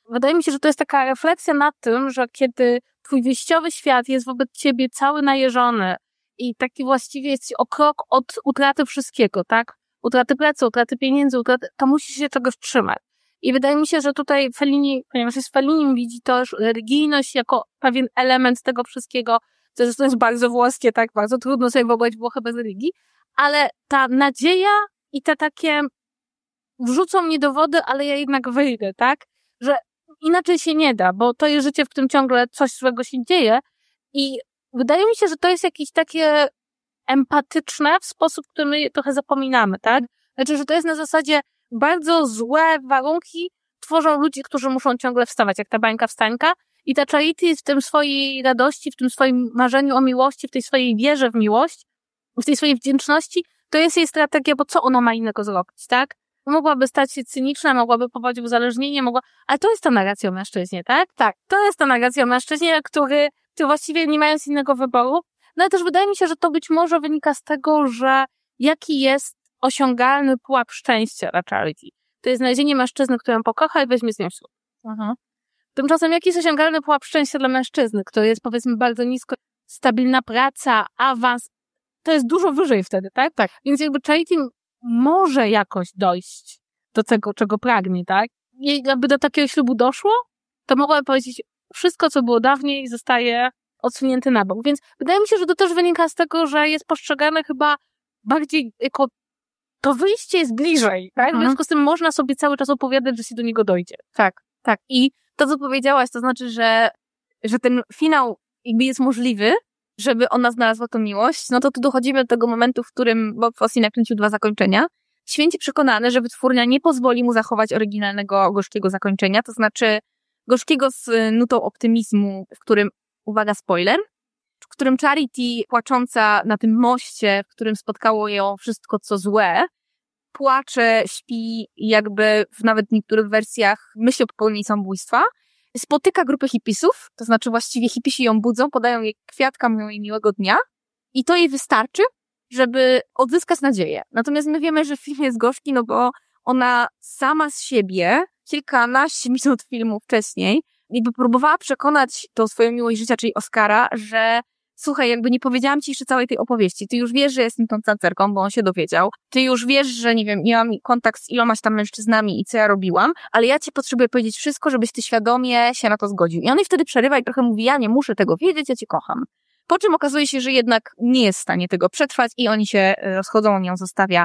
wydaje mi się, że to jest taka refleksja nad tym, że kiedy twój wyjściowy świat jest wobec ciebie cały najeżony i taki właściwie jest o krok od utraty wszystkiego, tak? Utraty pracy, utraty pieniędzy, utraty, to musisz się czegoś trzymać. I wydaje mi się, że tutaj Fellini, ponieważ jest Fellini, widzi też religijność jako pewien element tego wszystkiego, co zresztą jest bardzo włoskie, tak? Bardzo trudno sobie wyobrazić Włochy bez religii, ale ta nadzieja i te takie wrzucą mnie do wody, ale ja jednak wyjdę, tak? Że inaczej się nie da, bo to jest życie, w którym ciągle coś złego się dzieje i wydaje mi się, że to jest jakieś takie empatyczne w sposób, który my trochę zapominamy, tak? Znaczy, że to jest na zasadzie bardzo złe warunki tworzą ludzi, którzy muszą ciągle wstawać, jak ta bańka wstańka i ta Charity w tym swojej radości, w tym swoim marzeniu o miłości, w tej swojej wierze w miłość, w tej swojej wdzięczności, to jest jej strategia, bo co ona ma innego zrobić, tak? Mogłaby stać się cyniczna, mogłaby popadać w uzależnienie, mogła... ale to jest ta narracja o mężczyźnie, tak? Tak. To jest ta narracja o mężczyźnie, który, który właściwie nie mając innego wyboru. No ale też wydaje mi się, że to być może wynika z tego, że jaki jest osiągalny pułap szczęścia dla Charity. To jest znalezienie mężczyzny, którą pokocha i weźmie z nią ślub. Mhm. Tymczasem jaki jest osiągalny pułap szczęścia dla mężczyzny, który jest powiedzmy bardzo nisko, stabilna praca, awans, to jest dużo wyżej wtedy, tak? Tak. Więc jakby Charity może jakoś dojść do tego, czego pragnie, tak? I jakby do takiego ślubu doszło, to mogłaby powiedzieć, wszystko, co było dawniej, zostaje odsunięte na bok. Więc wydaje mi się, że to też wynika z tego, że jest postrzegane chyba bardziej jako to wyjście jest bliżej, tak? Mhm. W związku z tym można sobie cały czas opowiadać, że się do niego dojdzie. Tak, tak. I to, co powiedziałaś, to znaczy, że, że ten finał jakby jest możliwy, żeby ona znalazła tą miłość, no to tu dochodzimy do tego momentu, w którym Bob Fosse nakręcił dwa zakończenia. Święcie przekonany, że wytwórnia nie pozwoli mu zachować oryginalnego, gorzkiego zakończenia, to znaczy gorzkiego z nutą optymizmu, w którym, uwaga, spoiler, w którym Charity, płacząca na tym moście, w którym spotkało ją wszystko, co złe, płacze, śpi i jakby w nawet niektórych wersjach myśli o popełnieniu samobójstwa, spotyka grupę hipisów, to znaczy właściwie hipisi ją budzą, podają jej kwiatka, mówią jej miłego dnia i to jej wystarczy, żeby odzyskać nadzieję. Natomiast my wiemy, że film jest gorzki, no bo ona sama z siebie kilkanaście minut filmu wcześniej jakby próbowała przekonać tą swoją miłość życia, czyli Oscara, że słuchaj, jakby nie powiedziałam ci jeszcze całej tej opowieści. Ty już wiesz, że jestem tą tancerką, bo on się dowiedział. Ty już wiesz, że nie wiem, miałam kontakt z ilomaś tam mężczyznami i co ja robiłam, ale ja ci potrzebuję powiedzieć wszystko, żebyś ty świadomie się na to zgodził. I on jej wtedy przerywa i trochę mówi, ja nie muszę tego wiedzieć, ja cię kocham. Po czym okazuje się, że jednak nie jest w stanie tego przetrwać i oni się rozchodzą, on ją zostawia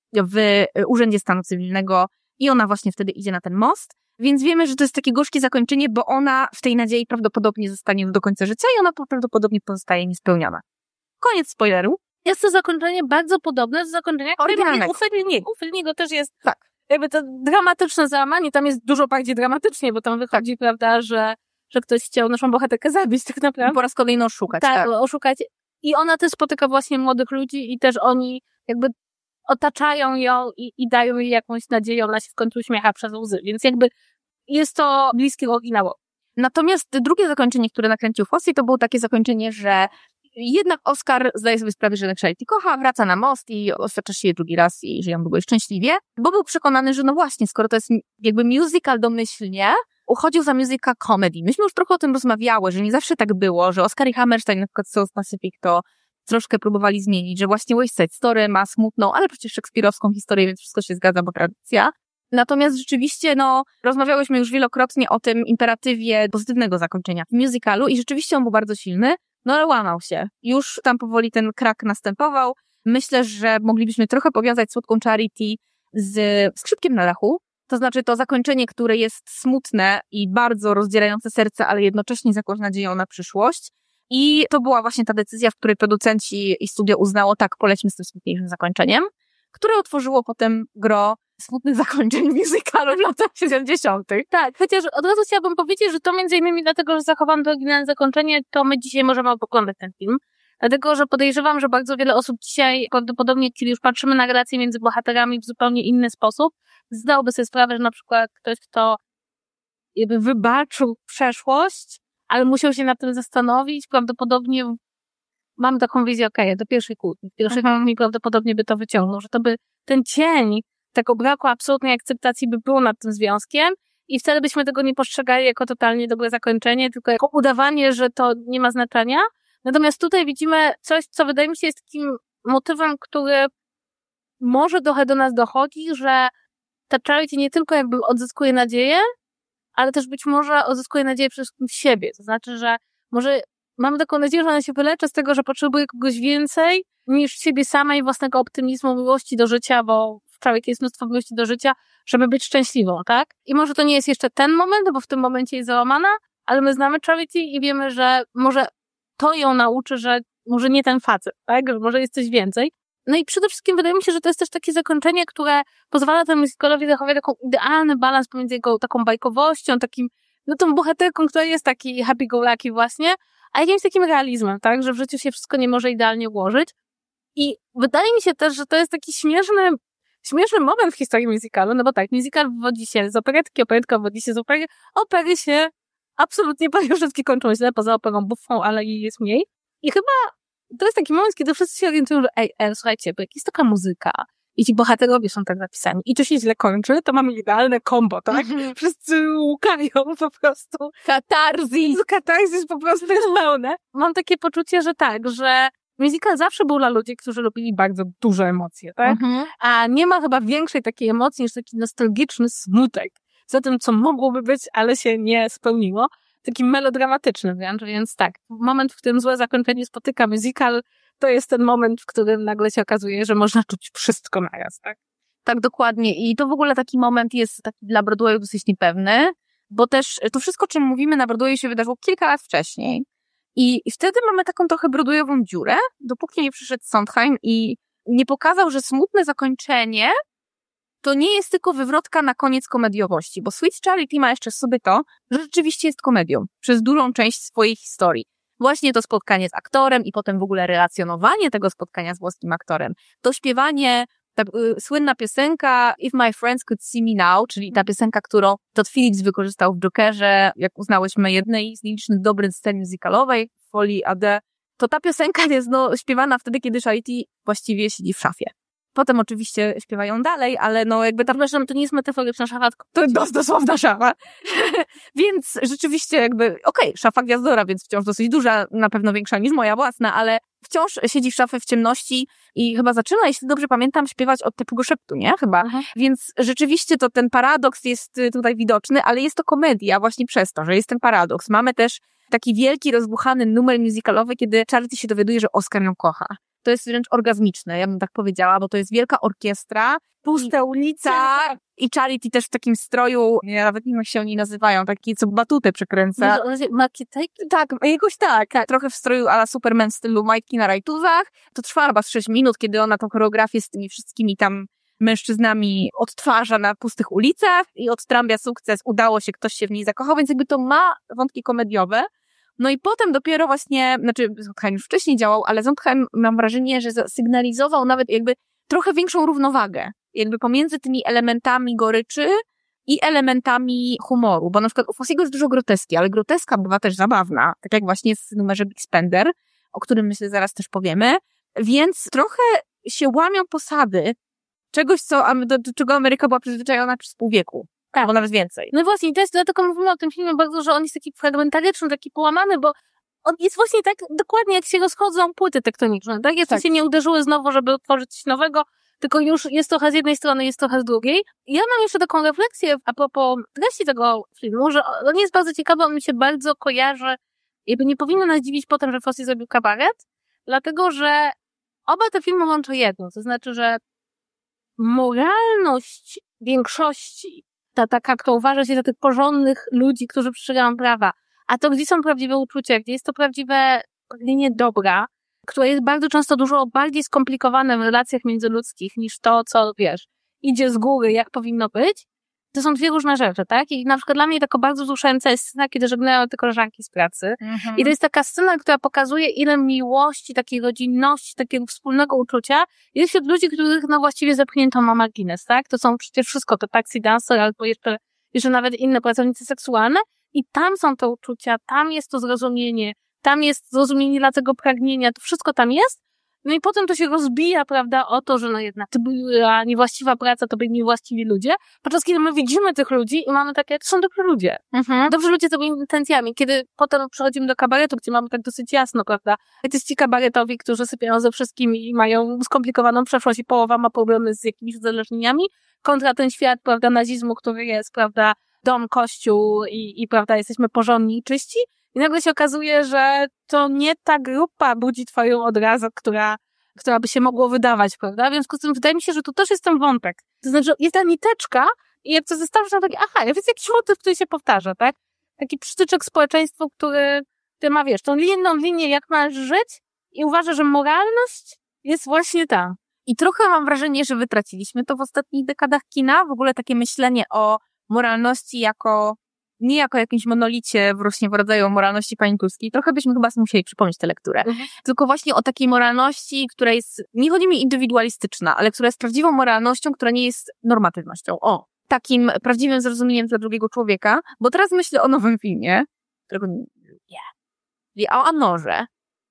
w Urzędzie Stanu Cywilnego i ona właśnie wtedy idzie na ten most. Więc wiemy, że to jest takie gorzkie zakończenie, bo ona w tej nadziei prawdopodobnie zostanie do końca życia i ona prawdopodobnie pozostaje niespełniona. Koniec spoileru. Jest to zakończenie bardzo podobne do zakończenia, które u Felliniego. U Felliniego też jest tak. Jakby to dramatyczne załamanie, tam jest dużo bardziej dramatycznie, bo tam wychodzi, tak. prawda, że, że ktoś chciał naszą bohaterkę zabić tak naprawdę. I po raz kolejny oszukać. Tak, tak, oszukać. I ona też spotyka właśnie młodych ludzi i też oni jakby otaczają ją i, i dają jej jakąś nadzieję, ona się w końcu uśmiecha przez łzy, więc jakby jest to bliskie oryginałowi. Natomiast drugie zakończenie, które nakręcił Fosse, to było takie zakończenie, że jednak Oscar zdaje sobie sprawę, że Charity kocha, wraca na most i oświadcza się drugi raz i żyją długo i szczęśliwie, bo był przekonany, że no właśnie, skoro to jest jakby musical domyślnie, uchodził za musical comedy. Myśmy już trochę o tym rozmawiały, że nie zawsze tak było, że Oscar i Hammerstein, na przykład South Pacific, to troszkę próbowali zmienić, że właśnie West Side Story ma smutną, ale przecież szekspirowską historię, więc wszystko się zgadza, bo tradycja. Natomiast rzeczywiście, no, rozmawiałyśmy już wielokrotnie o tym imperatywie pozytywnego zakończenia w musicalu i rzeczywiście on był bardzo silny, no ale łamał się. Już tam powoli ten krak następował. Myślę, że moglibyśmy trochę powiązać słodką Charity z Skrzypkiem na dachu. To znaczy to zakończenie, które jest smutne i bardzo rozdzierające serce, ale jednocześnie z jakąś nadzieją na przyszłość. I to była właśnie ta decyzja, w której producenci i studio uznało, tak, polećmy z tym smutniejszym zakończeniem, które otworzyło potem gro smutnych zakończeń musicalu w latach siedemdziesiątych. Tak, chociaż od razu chciałabym powiedzieć, że to między innymi dlatego, że zachowano to oryginalne zakończenie, to my dzisiaj możemy oglądać ten film. Dlatego, że podejrzewam, że bardzo wiele osób dzisiaj, prawdopodobnie kiedy już patrzymy na relacje między bohaterami w zupełnie inny sposób, zdałoby sobie sprawę, że na przykład ktoś, kto jakby wybaczył przeszłość, ale musiał się nad tym zastanowić, prawdopodobnie mam taką wizję, okej, okay, do pierwszej kłótni. W pierwszej mhm. kłótni prawdopodobnie by to wyciągnął, że to by ten cień tego braku absolutnej akceptacji by był nad tym związkiem i wcale byśmy tego nie postrzegali jako totalnie dobre zakończenie, tylko jako udawanie, że to nie ma znaczenia. Natomiast tutaj widzimy coś, co wydaje mi się jest takim motywem, który może trochę do nas dochodzi, że ta Charity nie tylko jakby odzyskuje nadzieję, ale też być może odzyskuje nadzieję przede wszystkim w siebie. To znaczy, że może mamy taką nadzieję, że ona się wyleczy z tego, że potrzebuje kogoś więcej niż siebie samej, własnego optymizmu, miłości do życia, bo w Charity jest mnóstwo miłości do życia, żeby być szczęśliwą, tak? I może to nie jest jeszcze ten moment, bo w tym momencie jest załamana, ale my znamy Charity i wiemy, że może to ją nauczy, że może nie ten facet, tak? Że może jest coś więcej. No i przede wszystkim wydaje mi się, że to jest też takie zakończenie, które pozwala temu musicalowi zachować taką idealny balans pomiędzy jego taką bajkowością, takim, no tą bohaterką, która jest taki happy-go-lucky właśnie, a jakimś takim realizmem, tak? Że w życiu się wszystko nie może idealnie ułożyć. I wydaje mi się też, że to jest taki śmieszny, śmieszny moment w historii musicalu, no bo tak, musical wywodzi się z operetki, operetka wywodzi się z opery, opery się absolutnie prawie wszystkie kończą źle, poza operą buffą, ale jej jest mniej. I chyba to jest taki moment, kiedy wszyscy się orientują, że ej, ej, słuchajcie, bo jak jest taka muzyka i ci bohaterowie są tak zapisani i to się źle kończy, to mamy idealne kombo, tak? Mm-hmm. Wszyscy łukają po prostu. Katarzis. Katarzis po prostu jest pełne. Mam takie poczucie, że tak, że musical zawsze był dla ludzi, którzy lubili bardzo duże emocje, tak? Mm-hmm. A nie ma chyba większej takiej emocji niż taki nostalgiczny smutek za tym, co mogłoby być, ale się nie spełniło. Taki melodramatyczny wręcz, więc tak, moment, w którym złe zakończenie spotyka musical, to jest ten moment, w którym nagle się okazuje, że można czuć wszystko naraz, tak? Tak, dokładnie. I to w ogóle taki moment jest taki dla Broadwayu dosyć niepewny, bo też to wszystko, o czym mówimy na Broadwayu się wydarzyło kilka lat wcześniej. I, i wtedy mamy taką trochę Broadwayową dziurę, dopóki nie przyszedł Sondheim i nie pokazał, że smutne zakończenie to nie jest tylko wywrotka na koniec komediowości, bo Sweet Charity ma jeszcze w sobie to, że rzeczywiście jest komedią przez dużą część swojej historii. Właśnie to spotkanie z aktorem i potem w ogóle relacjonowanie tego spotkania z włoskim aktorem. To śpiewanie, ta y, słynna piosenka If My Friends Could See Me Now, czyli ta piosenka, którą Todd Phillips wykorzystał w Jokerze, jak uznałyśmy, jednej z nielicznych dobrych scen musicalowej w folii A D. To ta piosenka jest no, śpiewana wtedy, kiedy Charity właściwie siedzi w szafie. Potem oczywiście śpiewają dalej, ale no jakby ta, przepraszam, to nie jest metaforyczna szafa, to jest dosłowna szafa. Więc rzeczywiście jakby, okej, okay, szafa gwiazdora, więc wciąż dosyć duża, na pewno większa niż moja własna, ale wciąż siedzi w szafie w ciemności i chyba zaczyna, jeśli dobrze pamiętam, śpiewać od typu szeptu, nie? Chyba. Mhm. Więc rzeczywiście to ten paradoks jest tutaj widoczny, ale jest to komedia właśnie przez to, że jest ten paradoks. Mamy też taki wielki, rozbuchany numer musicalowy, kiedy Charity się dowiaduje, że Oscar ją kocha. To jest wręcz orgazmiczne, ja bym tak powiedziała, bo to jest wielka orkiestra, puste ulica i Charity też w takim stroju, ja nawet nie wiem jak się oni nazywają, taki co batutę przekręca. Makietejki? Tak, jakoś tak, tak, trochę w stroju a la Superman w stylu majtki na rajtuzach. To trwa chyba z sześć minut, kiedy ona tą choreografię z tymi wszystkimi tam mężczyznami odtwarza na pustych ulicach i odtrąbia sukces, udało się, ktoś się w niej zakochał, więc jakby to ma wątki komediowe. No i potem dopiero właśnie, znaczy Sondheim już wcześniej działał, ale Sondheim mam wrażenie, że sygnalizował nawet jakby trochę większą równowagę. Jakby pomiędzy tymi elementami goryczy i elementami humoru. Bo na przykład u Fossego jest dużo groteski, ale groteska bywa też zabawna. Tak jak właśnie w numerze Big Spender, o którym myślę zaraz też powiemy. Więc trochę się łamią posady czegoś, co, do, do czego Ameryka była przyzwyczajona przez pół wieku. Tak, albo nawet więcej. No właśnie, to jest dlatego mówimy o tym filmie bardzo, że on jest taki fragmentaryczny, taki połamany, bo on jest właśnie tak dokładnie jak się rozchodzą płyty tektoniczne, tak? Jeszcze tak się nie uderzyły znowu, żeby utworzyć coś nowego, tylko już jest trochę z jednej strony, jest trochę z drugiej. I ja mam jeszcze taką refleksję a propos treści tego filmu, że on jest bardzo ciekawy, on mi się bardzo kojarzy, jakby nie powinno nas dziwić potem, że Fosse zrobił kabaret, dlatego że oba te filmy łączą jedno, to znaczy, że moralność większości, ta taka, kto uważa się za tych porządnych ludzi, którzy przestrzegają prawa, a to, gdzie są prawdziwe uczucia, gdzie jest to prawdziwe pragnienie dobra, które jest bardzo często dużo bardziej skomplikowane w relacjach międzyludzkich niż to, co, wiesz, idzie z góry, jak powinno być, to są dwie różne rzeczy, tak? I na przykład dla mnie taka bardzo wzruszająca jest scena, kiedy żegnają te koleżanki z pracy. Mhm. I to jest taka scena, która pokazuje, ile miłości, takiej rodzinności, takiego wspólnego uczucia jest wśród ludzi, których no właściwie zepchnięto na margines, tak? To są przecież wszystko, to taxi dancer albo jeszcze, jeszcze nawet inne pracownicy seksualne i tam są te uczucia, tam jest to zrozumienie, tam jest zrozumienie dla tego pragnienia, to wszystko tam jest No i potem to się rozbija, prawda, o to, że no jednak to była niewłaściwa praca, to byli niewłaściwi ludzie, podczas kiedy my widzimy tych ludzi i mamy takie, to są dobrzy ludzie. Mhm. Dobrzy ludzie z dobrymi intencjami. Kiedy potem przechodzimy do kabaretu, gdzie mamy tak dosyć jasno, prawda, artyści kabaretowi, którzy sypiają ze wszystkimi i mają skomplikowaną przeszłość i połowa ma problemy z jakimiś uzależnieniami, kontra ten świat, prawda, nazizmu, który jest, prawda, dom, kościół i, i prawda, jesteśmy porządni i czyści. I nagle się okazuje, że to nie ta grupa budzi twoją odrazę, która, która by się mogło wydawać, prawda? W związku z tym wydaje mi się, że tu też jest ten wątek. To znaczy, jest ta niteczka i jak to zestawisz na taki, aha, jest jakiś motyw, który się powtarza, tak? Taki przytyczek społeczeństwu, który, który ma, wiesz, tą inną linię, jak masz żyć i uważa, że moralność jest właśnie ta. I trochę mam wrażenie, że wytraciliśmy to w ostatnich dekadach kina, w ogóle takie myślenie o moralności jako, nie jako jakimś monolicie właśnie w rodzaju moralności pańkuskiej. Trochę byśmy chyba musieli przypomnieć tę lekturę. Mhm. Tylko właśnie o takiej moralności, która jest, nie chodzi mi indywidualistyczna, ale która jest prawdziwą moralnością, która nie jest normatywnością. O, takim prawdziwym zrozumieniem dla drugiego człowieka, bo teraz myślę o nowym filmie, którego nie lubię, o Anorze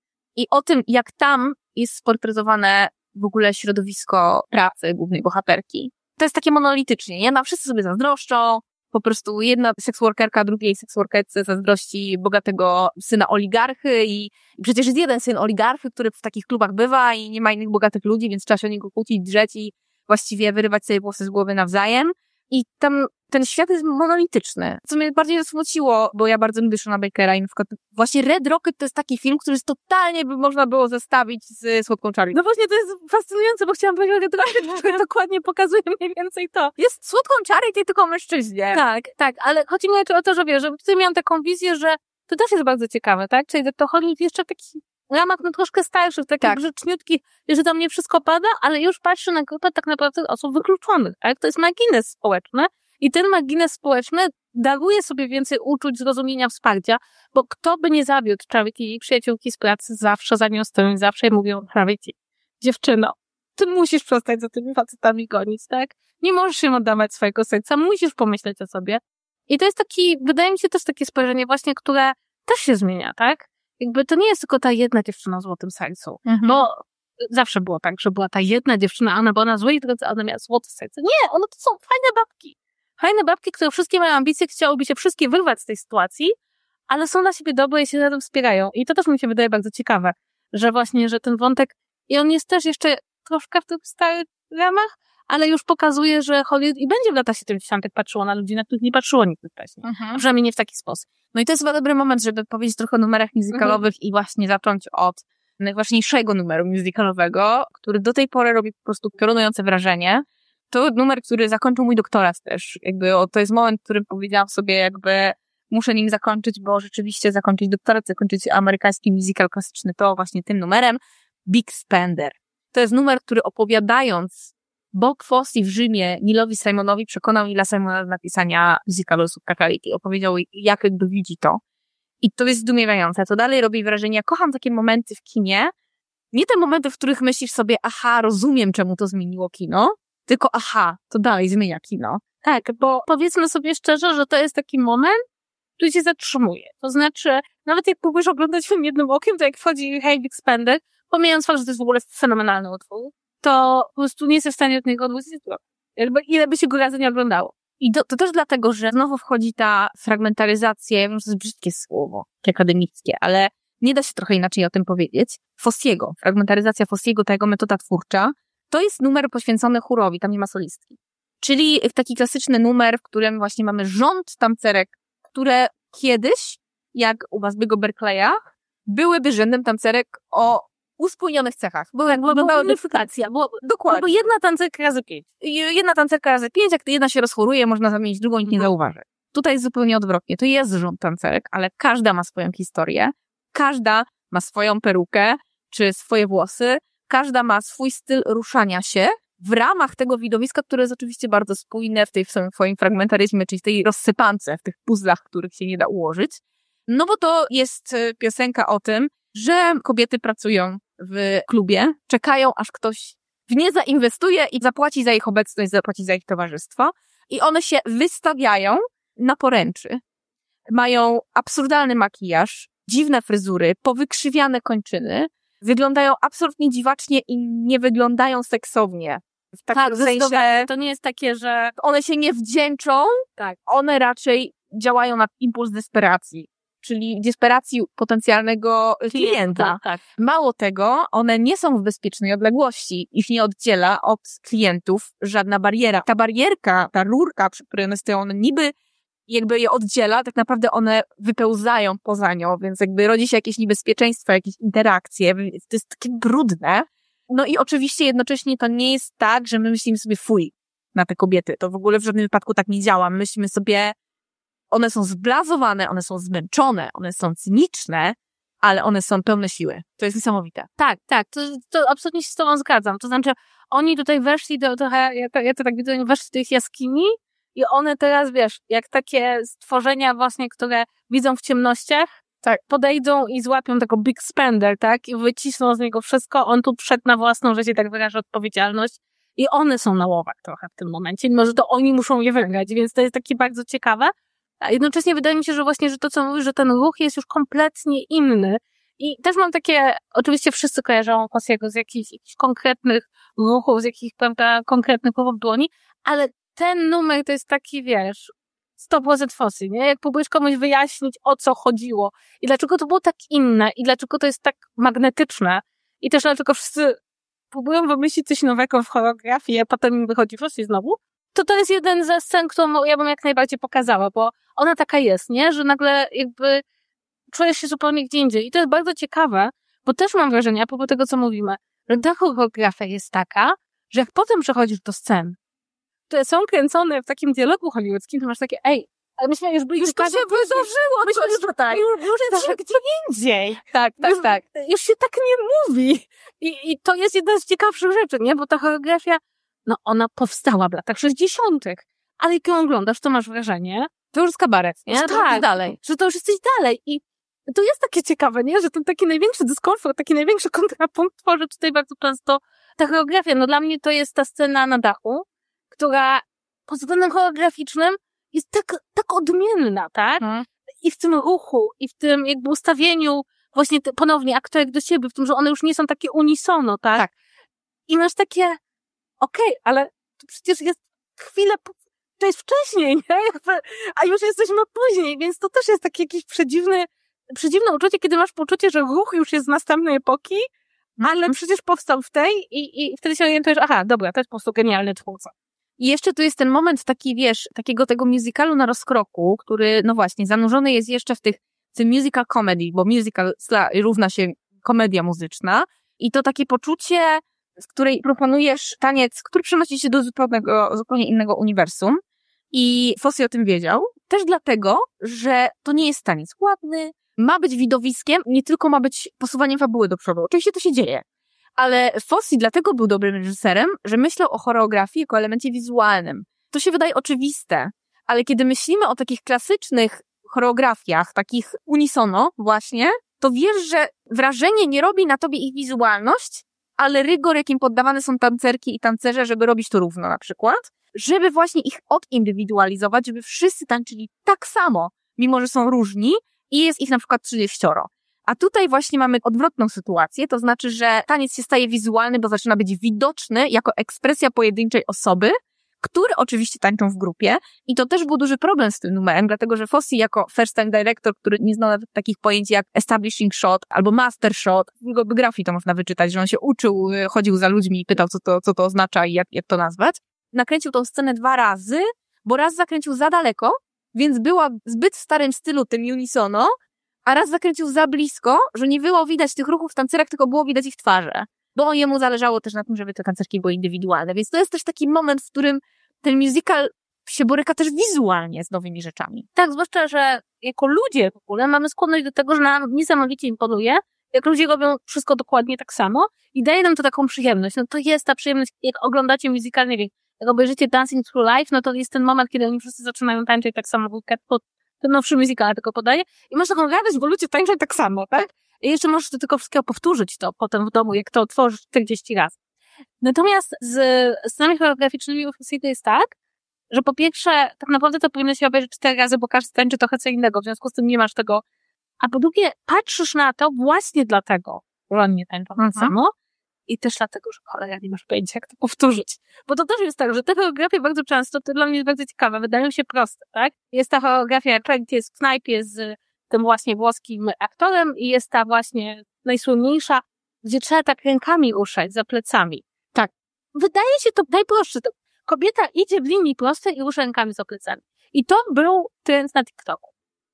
i o tym, jak tam jest sportretowane w ogóle środowisko pracy głównej bohaterki. To jest takie monolitycznie, nie? No, wszyscy sobie zazdroszczą, po prostu jedna seksworkerka drugiej seksworkerce zazdrości bogatego syna oligarchy i, i przecież jest jeden syn oligarchy, który w takich klubach bywa i nie ma innych bogatych ludzi, więc trzeba się o niego kłócić, drzeć i właściwie wyrywać sobie włosy z głowy nawzajem. I tam ten świat jest monolityczny, co mnie bardziej zasmuciło, bo ja bardzo lubię Shona Bakera i na przykład właśnie Red Rocket to jest taki film, który jest totalnie by można było zestawić z Słodką Charlie. No właśnie to jest fascynujące, bo chciałam powiedzieć Red Rocket, który dokładnie pokazuje mniej więcej to. Jest Słodką Charlie tej tylko mężczyźnie. Tak, tak, ale chodzi mi o to, że wiesz, że tutaj miałam taką wizję, że to też jest bardzo ciekawe, tak? Czyli to chodzi jeszcze w takich ramach no troszkę starszych, takich tak. grzeczniutkich, że tam nie wszystko pada, ale już patrzy na grupę tak naprawdę osób wykluczonych, tak? To jest margines społeczny i ten margines społeczny daruje sobie więcej uczuć, zrozumienia, wsparcia, bo kto by nie zawiódł Charity i przyjaciółki z pracy zawsze za nią stoją i zawsze mówią Charity, dziewczyno, ty musisz przestać za tymi facetami gonić, tak? Nie możesz im oddawać swojego serca, musisz pomyśleć o sobie. I to jest taki, wydaje mi się też takie spojrzenie właśnie, które też się zmienia, tak? Jakby to nie jest tylko ta jedna dziewczyna o złotym sercu, mhm. bo zawsze było tak, że była ta jedna dziewczyna, ona była na złej drodze, a ona miała złote serce. Nie, one to są fajne babki. Fajne babki, które wszystkie mają ambicje, chciałoby się wszystkie wyrwać z tej sytuacji, ale są dla siebie dobre i się na tym wspierają. I to też mi się wydaje bardzo ciekawe, że właśnie, że ten wątek, i on jest też jeszcze troszkę w tych starych ramach, ale już pokazuje, że Hollywood i będzie w latach siedemdziesiątych patrzyło na ludzi, na których nie patrzyło nigdy wcześniej. Mhm. Przynajmniej nie w taki sposób. No i to jest chyba dobry moment, żeby powiedzieć trochę o numerach musicalowych mhm. i właśnie zacząć od najważniejszego numeru musicalowego, który do tej pory robi po prostu piorunujące wrażenie. To numer, który zakończył mój doktorat też. Jakby o, to jest moment, w którym powiedziałam sobie, jakby muszę nim zakończyć, bo rzeczywiście zakończyć doktorat, zakończyć amerykański musical klasyczny, to właśnie tym numerem. Big Spender. To jest numer, który opowiadając Bob Fosse w Rzymie Neilowi Simonowi przekonał Neila Simona do napisania musicalu Słodka Charity. Opowiedział, jak jakby widzi to. I to jest zdumiewające. To dalej robi wrażenie. Ja kocham takie momenty w kinie. Nie te momenty, w których myślisz sobie, aha, rozumiem, czemu to zmieniło kino, tylko aha, to dalej zmienia kino. Tak, bo powiedzmy sobie szczerze, że to jest taki moment, który się zatrzymuje. To znaczy, nawet jak próbujesz oglądać film jednym okiem, to jak wchodzi Hey Big Spender, pomijając fakt, że to jest w ogóle fenomenalny utwór, to po prostu nie jesteś w stanie od niego odwrócić wzroku. Ile by się go razy nie oglądało. I to, to też dlatego, że znowu wchodzi ta fragmentaryzacja, ja wiem, że to jest brzydkie słowo, akademickie, ale nie da się trochę inaczej o tym powiedzieć. Fossiego, fragmentaryzacja Fossiego, ta jego metoda twórcza, to jest numer poświęcony chórowi, tam nie ma solistki. Czyli taki klasyczny numer, w którym właśnie mamy rząd tancerek, które kiedyś, jak u Busby'ego Berkeleya, byłyby rzędem tancerek o uspójnionych cechach. Bo jak była modyfikacja. Dokładnie. Bo jedna tancerka razy pięć. Jedna tancerka razy pięć, jak jedna się rozchoruje, można zamienić drugą i nikt nie zauważy. Tutaj jest zupełnie odwrotnie. To jest rząd tancerek, ale każda ma swoją historię. Każda ma swoją perukę, czy swoje włosy. Każda ma swój styl ruszania się w ramach tego widowiska, które jest oczywiście bardzo spójne w tej w swoim fragmentaryzmie, czyli w tej rozsypance, w tych puzzlach, których się nie da ułożyć. No bo to jest piosenka o tym, że kobiety pracują w klubie, czekają, aż ktoś w nie zainwestuje i zapłaci za ich obecność, zapłaci za ich towarzystwo. I one się wystawiają na poręczy. Mają absurdalny makijaż, dziwne fryzury, powykrzywiane kończyny, wyglądają absolutnie dziwacznie i nie wyglądają seksownie. W takim tak, sensie to nie jest takie, że one się nie wdzięczą, tak. One raczej działają na impuls desperacji, czyli desperacji potencjalnego klienta. Tak, tak. Mało tego, one nie są w bezpiecznej odległości. Ich nie oddziela od klientów żadna bariera. Ta barierka, ta rurka, przy której one stoją, one niby jakby je oddziela, tak naprawdę one wypełzają poza nią, więc jakby rodzi się jakieś niebezpieczeństwo, jakieś interakcje, to jest takie brudne. No i oczywiście jednocześnie to nie jest tak, że my myślimy sobie fuj na te kobiety. To w ogóle w żadnym wypadku tak nie działa. Myślimy sobie, one są zblazowane, one są zmęczone, one są cyniczne, ale one są pełne siły. To jest niesamowite. Tak, tak, to, to absolutnie się z tobą zgadzam. To znaczy, oni tutaj weszli do trochę, ja to, ja to tak widzę, oni weszli do tych jaskini i one teraz, wiesz, jak takie stworzenia właśnie, które widzą w ciemnościach, tak, podejdą i złapią tego big spender, tak, i wycisną z niego wszystko. On tu wszedł na własną, że się tak wyrażę, odpowiedzialność i one są na łowach trochę w tym momencie, mimo że to oni muszą je wygrać, więc to jest takie bardzo ciekawe. A jednocześnie wydaje mi się, że właśnie, że to, co mówisz, że ten ruch jest już kompletnie inny. I też mam takie, oczywiście wszyscy kojarzą Fossiego z jakichś, jakichś konkretnych ruchów, z jakichś, prawda, konkretnych ruchów dłoni, ale ten numer to jest taki, wiesz, sto procent Fossi, nie? Jak próbujesz komuś wyjaśnić, o co chodziło i dlaczego to było tak inne i dlaczego to jest tak magnetyczne i też dlaczego wszyscy próbują wymyślić coś nowego w choreografii, a potem im wychodzi Fossi znowu, to to jest jeden ze scen, którą ja bym jak najbardziej pokazała, bo ona taka jest, nie? Że nagle jakby czujesz się zupełnie gdzie indziej. I to jest bardzo ciekawe, bo też mam wrażenie, a propos tego, co mówimy, że ta choreografia jest taka, że jak potem przechodzisz do scen, które są kręcone w takim dialogu hollywoodzkim, to masz takie, ej, ale myśmy już byli już to się wydarzyło, myśmy już tutaj. Już, już jest tak. gdzie indziej. Tak, tak, już, tak. Już się tak nie mówi. I, I to jest jedna z ciekawszych rzeczy, nie? Bo ta choreografia, no ona powstała w latach sześćdziesiątych. Ale jak ją oglądasz, to masz wrażenie, to już jest kabaret, nie? Że tak, dalej. Że to już jesteś dalej. I to jest takie ciekawe, nie? Że ten taki największy dyskomfort, taki największy kontrapunkt tworzy tutaj bardzo często ta choreografia. No dla mnie to jest ta scena na dachu, która pod względem choreograficznym jest tak, tak odmienna, tak? Hmm. I w tym ruchu, i w tym jakby ustawieniu właśnie te, ponownie aktorek do siebie, w tym, że one już nie są takie unisono, tak? Tak. I masz takie, okej, okay, ale to przecież jest chwilę, to jest wcześniej, nie? A już jesteśmy później, więc to też jest takie jakieś przedziwne, przedziwne uczucie, kiedy masz poczucie, że ruch już jest z następnej epoki, ale przecież powstał w tej i, i wtedy się orientujesz, aha, dobra, to jest po prostu genialny twórca. I jeszcze tu jest ten moment taki, wiesz, takiego tego musicalu na rozkroku, który, no właśnie, zanurzony jest jeszcze w tych, tym musical comedy, bo musical równa się komedia muzyczna i to takie poczucie, w której proponujesz taniec, który przenosi się do zupełnego, zupełnie innego uniwersum i Fossi o tym wiedział, też dlatego, że to nie jest taniec ładny, ma być widowiskiem, nie tylko ma być posuwaniem fabuły do przodu. Oczywiście to się dzieje. Ale Fossi dlatego był dobrym reżyserem, że myślał o choreografii jako elemencie wizualnym. To się wydaje oczywiste, ale kiedy myślimy o takich klasycznych choreografiach, takich unisono właśnie, to wiesz, że wrażenie nie robi na tobie ich wizualność, ale rygor, jakim poddawane są tancerki i tancerze, żeby robić to równo na przykład, żeby właśnie ich odindywidualizować, żeby wszyscy tańczyli tak samo, mimo że są różni i jest ich na przykład trzydziestoro. A tutaj właśnie mamy odwrotną sytuację, to znaczy, że taniec się staje wizualny, bo zaczyna być widoczny jako ekspresja pojedynczej osoby, które oczywiście tańczą w grupie i to też był duży problem z tym numerem, dlatego że Fossi jako first time director, który nie znał nawet takich pojęć jak establishing shot albo master shot, w jego biografii to można wyczytać, że on się uczył, chodził za ludźmi i pytał, co to, co to oznacza i jak, jak to nazwać. Nakręcił tą scenę dwa razy, bo raz zakręcił za daleko, więc była zbyt w starym stylu tym unisono, a raz zakręcił za blisko, że nie było widać tych ruchów w tancerach, tylko było widać ich twarze. Bo jemu zależało też na tym, żeby te tancerki były indywidualne. Więc to jest też taki moment, w którym ten musical się boryka też wizualnie z nowymi rzeczami. Tak, zwłaszcza, że jako ludzie w ogóle mamy skłonność do tego, że nam niesamowicie imponuje, jak ludzie robią wszystko dokładnie tak samo i daje nam to taką przyjemność. No to jest ta przyjemność, jak oglądacie musical, nie wiem, jak obejrzycie Dancing Through Life, no to jest ten moment, kiedy oni wszyscy zaczynają tańczyć tak samo, bo Catfoot, ten nowszy musical tylko podaje i masz taką radość, bo ludzie tańczą tak samo, tak? I jeszcze możesz to tylko wszystkiego powtórzyć to potem w domu, jak to otworzysz czterdzieści razy. Natomiast z scenami choreograficznymi u Fossiego jest tak, że po pierwsze, tak naprawdę to powinno się obejrzeć cztery razy, bo każdy tańczy trochę co innego, w związku z tym nie masz tego. A po drugie, patrzysz na to właśnie dlatego, porządnie tańczą tak samo. I też dlatego, że cholera, nie masz pojęcia, jak to powtórzyć. Bo to też jest tak, że te choreografie bardzo często, to dla mnie jest bardzo ciekawe, wydają się proste, tak? Jest ta choreografia, Charity jest w knajpie z tym właśnie włoskim aktorem i jest ta właśnie najsłynniejsza, gdzie trzeba tak rękami ruszać za plecami. Tak. Wydaje się to najprostsze. To kobieta idzie w linii prostej i rusza rękami za plecami. I to był trend na TikToku.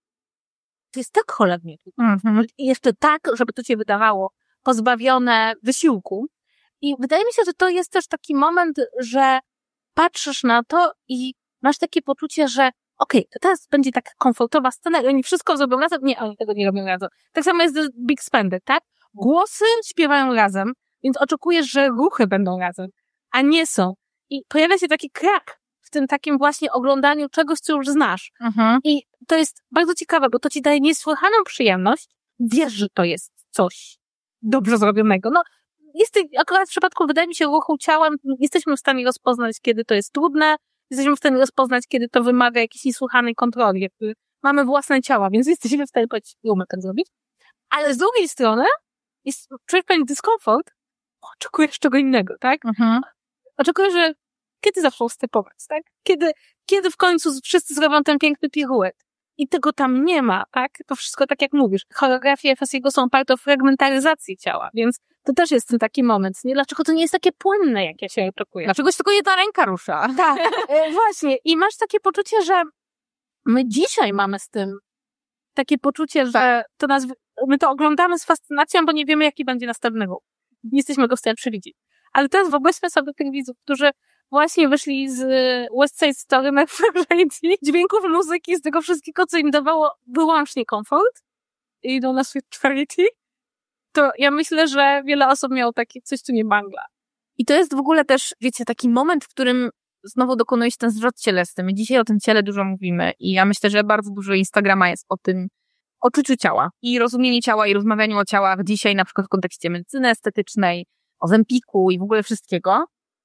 To jest tak cholernie. Mhm. I jeszcze tak, żeby to cię wydawało pozbawione wysiłku. I wydaje mi się, że to jest też taki moment, że patrzysz na to i masz takie poczucie, że okej, okay, to teraz będzie taka komfortowa scena i oni wszystko zrobią razem. Nie, oni tego nie robią razem. Tak samo jest z Big Spender, tak? Głosy śpiewają razem, więc oczekujesz, że ruchy będą razem, a nie są. I pojawia się taki krak w tym takim właśnie oglądaniu czegoś, co już znasz. Mhm. I to jest bardzo ciekawe, bo to ci daje niesłychaną przyjemność. Wiesz, że to jest coś dobrze zrobionego. No, jest, akurat w przypadku, wydaje mi się, ruchu ciałem jesteśmy w stanie rozpoznać, kiedy to jest trudne, jesteśmy w stanie rozpoznać, kiedy to wymaga jakiejś niesłychanej kontroli. Jakby mamy własne ciała, więc jesteśmy w stanie powiedzieć, umiem tak zrobić. Ale z drugiej strony jest czujesz pewien dyskomfort, oczekujesz czego innego, tak? Mhm. Oczekujesz, że kiedy zaczną stepować, tak? Kiedy, kiedy w końcu wszyscy zrobią ten piękny piruet. I tego tam nie ma, tak? To wszystko tak jak mówisz. Choreografie Fossiego są oparte o fragmentaryzację ciała, więc to też jest ten taki moment, nie? Dlaczego to nie jest takie płynne, jak ja się oczekuję? Dlaczego tylko jedna ręka rusza? Tak, e, właśnie. I masz takie poczucie, że my dzisiaj mamy z tym takie poczucie, że tak. to nas, my to oglądamy z fascynacją, bo nie wiemy, jaki będzie następny ruch. Nie jesteśmy go w stanie przewidzieć. Ale teraz wyobraźmy sobie tych widzów, którzy właśnie wyszli z West Side Story na Charity, dźwięków muzyki, z tego wszystkiego, co im dawało wyłącznie komfort i idą na Sweet Charity, to ja myślę, że wiele osób miało takie coś, tu nie bangla. I to jest w ogóle też, wiecie, taki moment, w którym znowu dokonuje się ten zwrot cielesny. My dzisiaj o tym ciele dużo mówimy i ja myślę, że bardzo dużo Instagrama jest o tym, o czuciu ciała i rozumieniu ciała i rozmawianiu o ciałach dzisiaj na przykład w kontekście medycyny estetycznej, o Zempiku i w ogóle wszystkiego.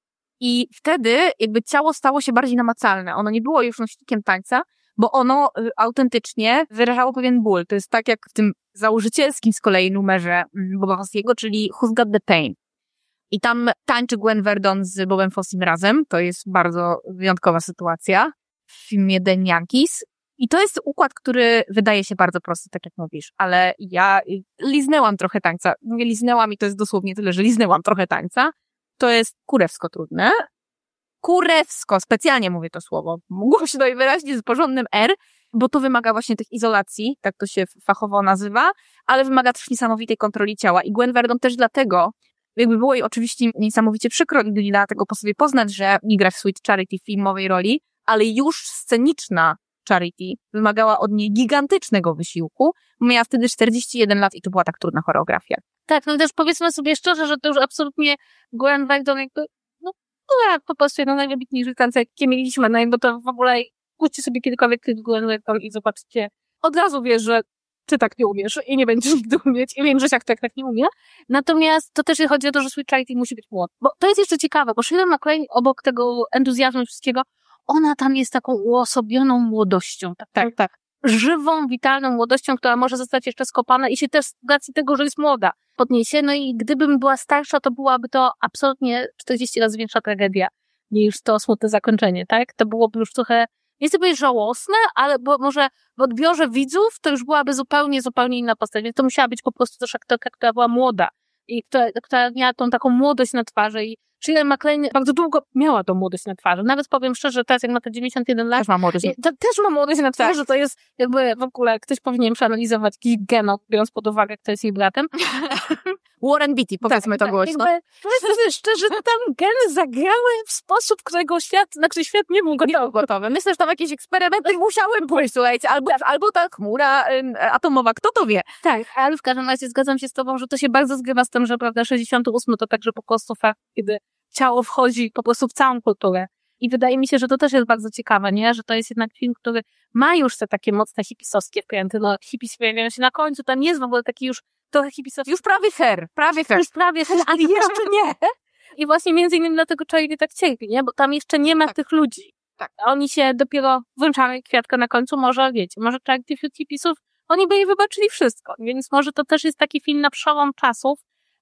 I wtedy jakby ciało stało się bardziej namacalne. Ono nie było już nośnikiem tańca, bo ono y, autentycznie wyrażało pewien ból. To jest tak jak w tym założycielskim z kolei numerze Boba Fossiego, czyli Who's Got the Pain. I tam tańczy Gwen Verdon z Bobem Fossim razem. To jest bardzo wyjątkowa sytuacja w filmie The Yankees. I to jest układ, który wydaje się bardzo prosty, tak jak mówisz, ale ja liznęłam trochę tańca. Mówię liznęłam i to jest dosłownie tyle, że liznęłam trochę tańca. To jest kurewsko trudne. Kurewsko, specjalnie mówię to słowo, głośno i wyraźnie z porządnym R, bo to wymaga właśnie tych izolacji, tak to się fachowo nazywa, ale wymaga też niesamowitej kontroli ciała. I Gwen Verdon też dlatego, jakby było jej oczywiście niesamowicie przykro i dlatego po sobie poznać, że nie gra w Sweet Charity w filmowej roli, ale już sceniczna Charity wymagała od niej gigantycznego wysiłku. Miała wtedy czterdzieści jeden lat i to była tak trudna choreografia. Tak, no też powiedzmy sobie szczerze, że to już absolutnie Gwen Verdon jakby, no, no po prostu jedna najwybitniejszych tancerek, jakie mieliśmy, no bo to w ogóle, pójdźcie sobie kiedykolwiek klip Gwen Verdon i zobaczcie, od razu wiesz, że ty tak nie umiesz i nie będziesz nigdy umieć i wiem, że jak tak, tak nie umie. Natomiast to też chodzi o to, że Sweet Charity musi być młody. Bo to jest jeszcze ciekawe, bo Shirley MacLaine obok tego entuzjazmu i wszystkiego, ona tam jest taką uosobioną młodością. Tak, tak, tak. Żywą, witalną młodością, która może zostać jeszcze skopana i się też z racji tego, że jest młoda, podniesie. No i gdybym była starsza, to byłaby to absolutnie czterdzieści razy większa tragedia niż to smutne zakończenie, tak? To byłoby już trochę, nie chcę powiedzieć żałosne, ale bo może w odbiorze widzów to już byłaby zupełnie, zupełnie inna postać. Więc to musiała być po prostu też aktorka, która była młoda i która, która miała tą taką młodość na twarzy i Shirley MacLaine bardzo długo miała tą młodość na twarzy. Nawet powiem szczerze, teraz jak ma te dziewięćdziesiąt jeden lat, też ma młodość, to, też ma młodość na twarzy, tak. To jest jakby w ogóle ktoś powinien przeanalizować jakiś genom, biorąc pod uwagę, kto jest jej bratem. Warren Beatty, powiedzmy tak, to tak, głośno. Powiedzmy szczerze, tam geny zagrały w sposób, którego świat, na który świat nie był gotowy. gotowy. Myślę, że tam jakieś eksperymenty musiały pójść, słuchajcie, albo, albo ta chmura ym, atomowa, kto to wie? Tak, ale w każdym razie zgadzam się z tobą, że to się bardzo zgrywa z tym, że prawda, sześćdziesiąty ósmy to także po prostu fakt, kiedy ciało wchodzi po prostu w całą kulturę. I wydaje mi się, że to też jest bardzo ciekawe, nie? Że to jest jednak film, który ma już te takie mocne hipisowskie wkręty. No, hippies pojawiają się na końcu, tam jest w ogóle taki już trochę hipisowski. Już prawie fair, prawie fair. Już prawie fair, ale jeszcze nie. I właśnie między innymi dlatego Charity tak cierpi, nie? Bo tam jeszcze nie ma tak. tych ludzi. Tak. Oni się dopiero włączają kwiatka na końcu, może wiecie, może Charity wśród hipisów, oni by jej wybaczyli wszystko. Więc może to też jest taki film na przełom czasów,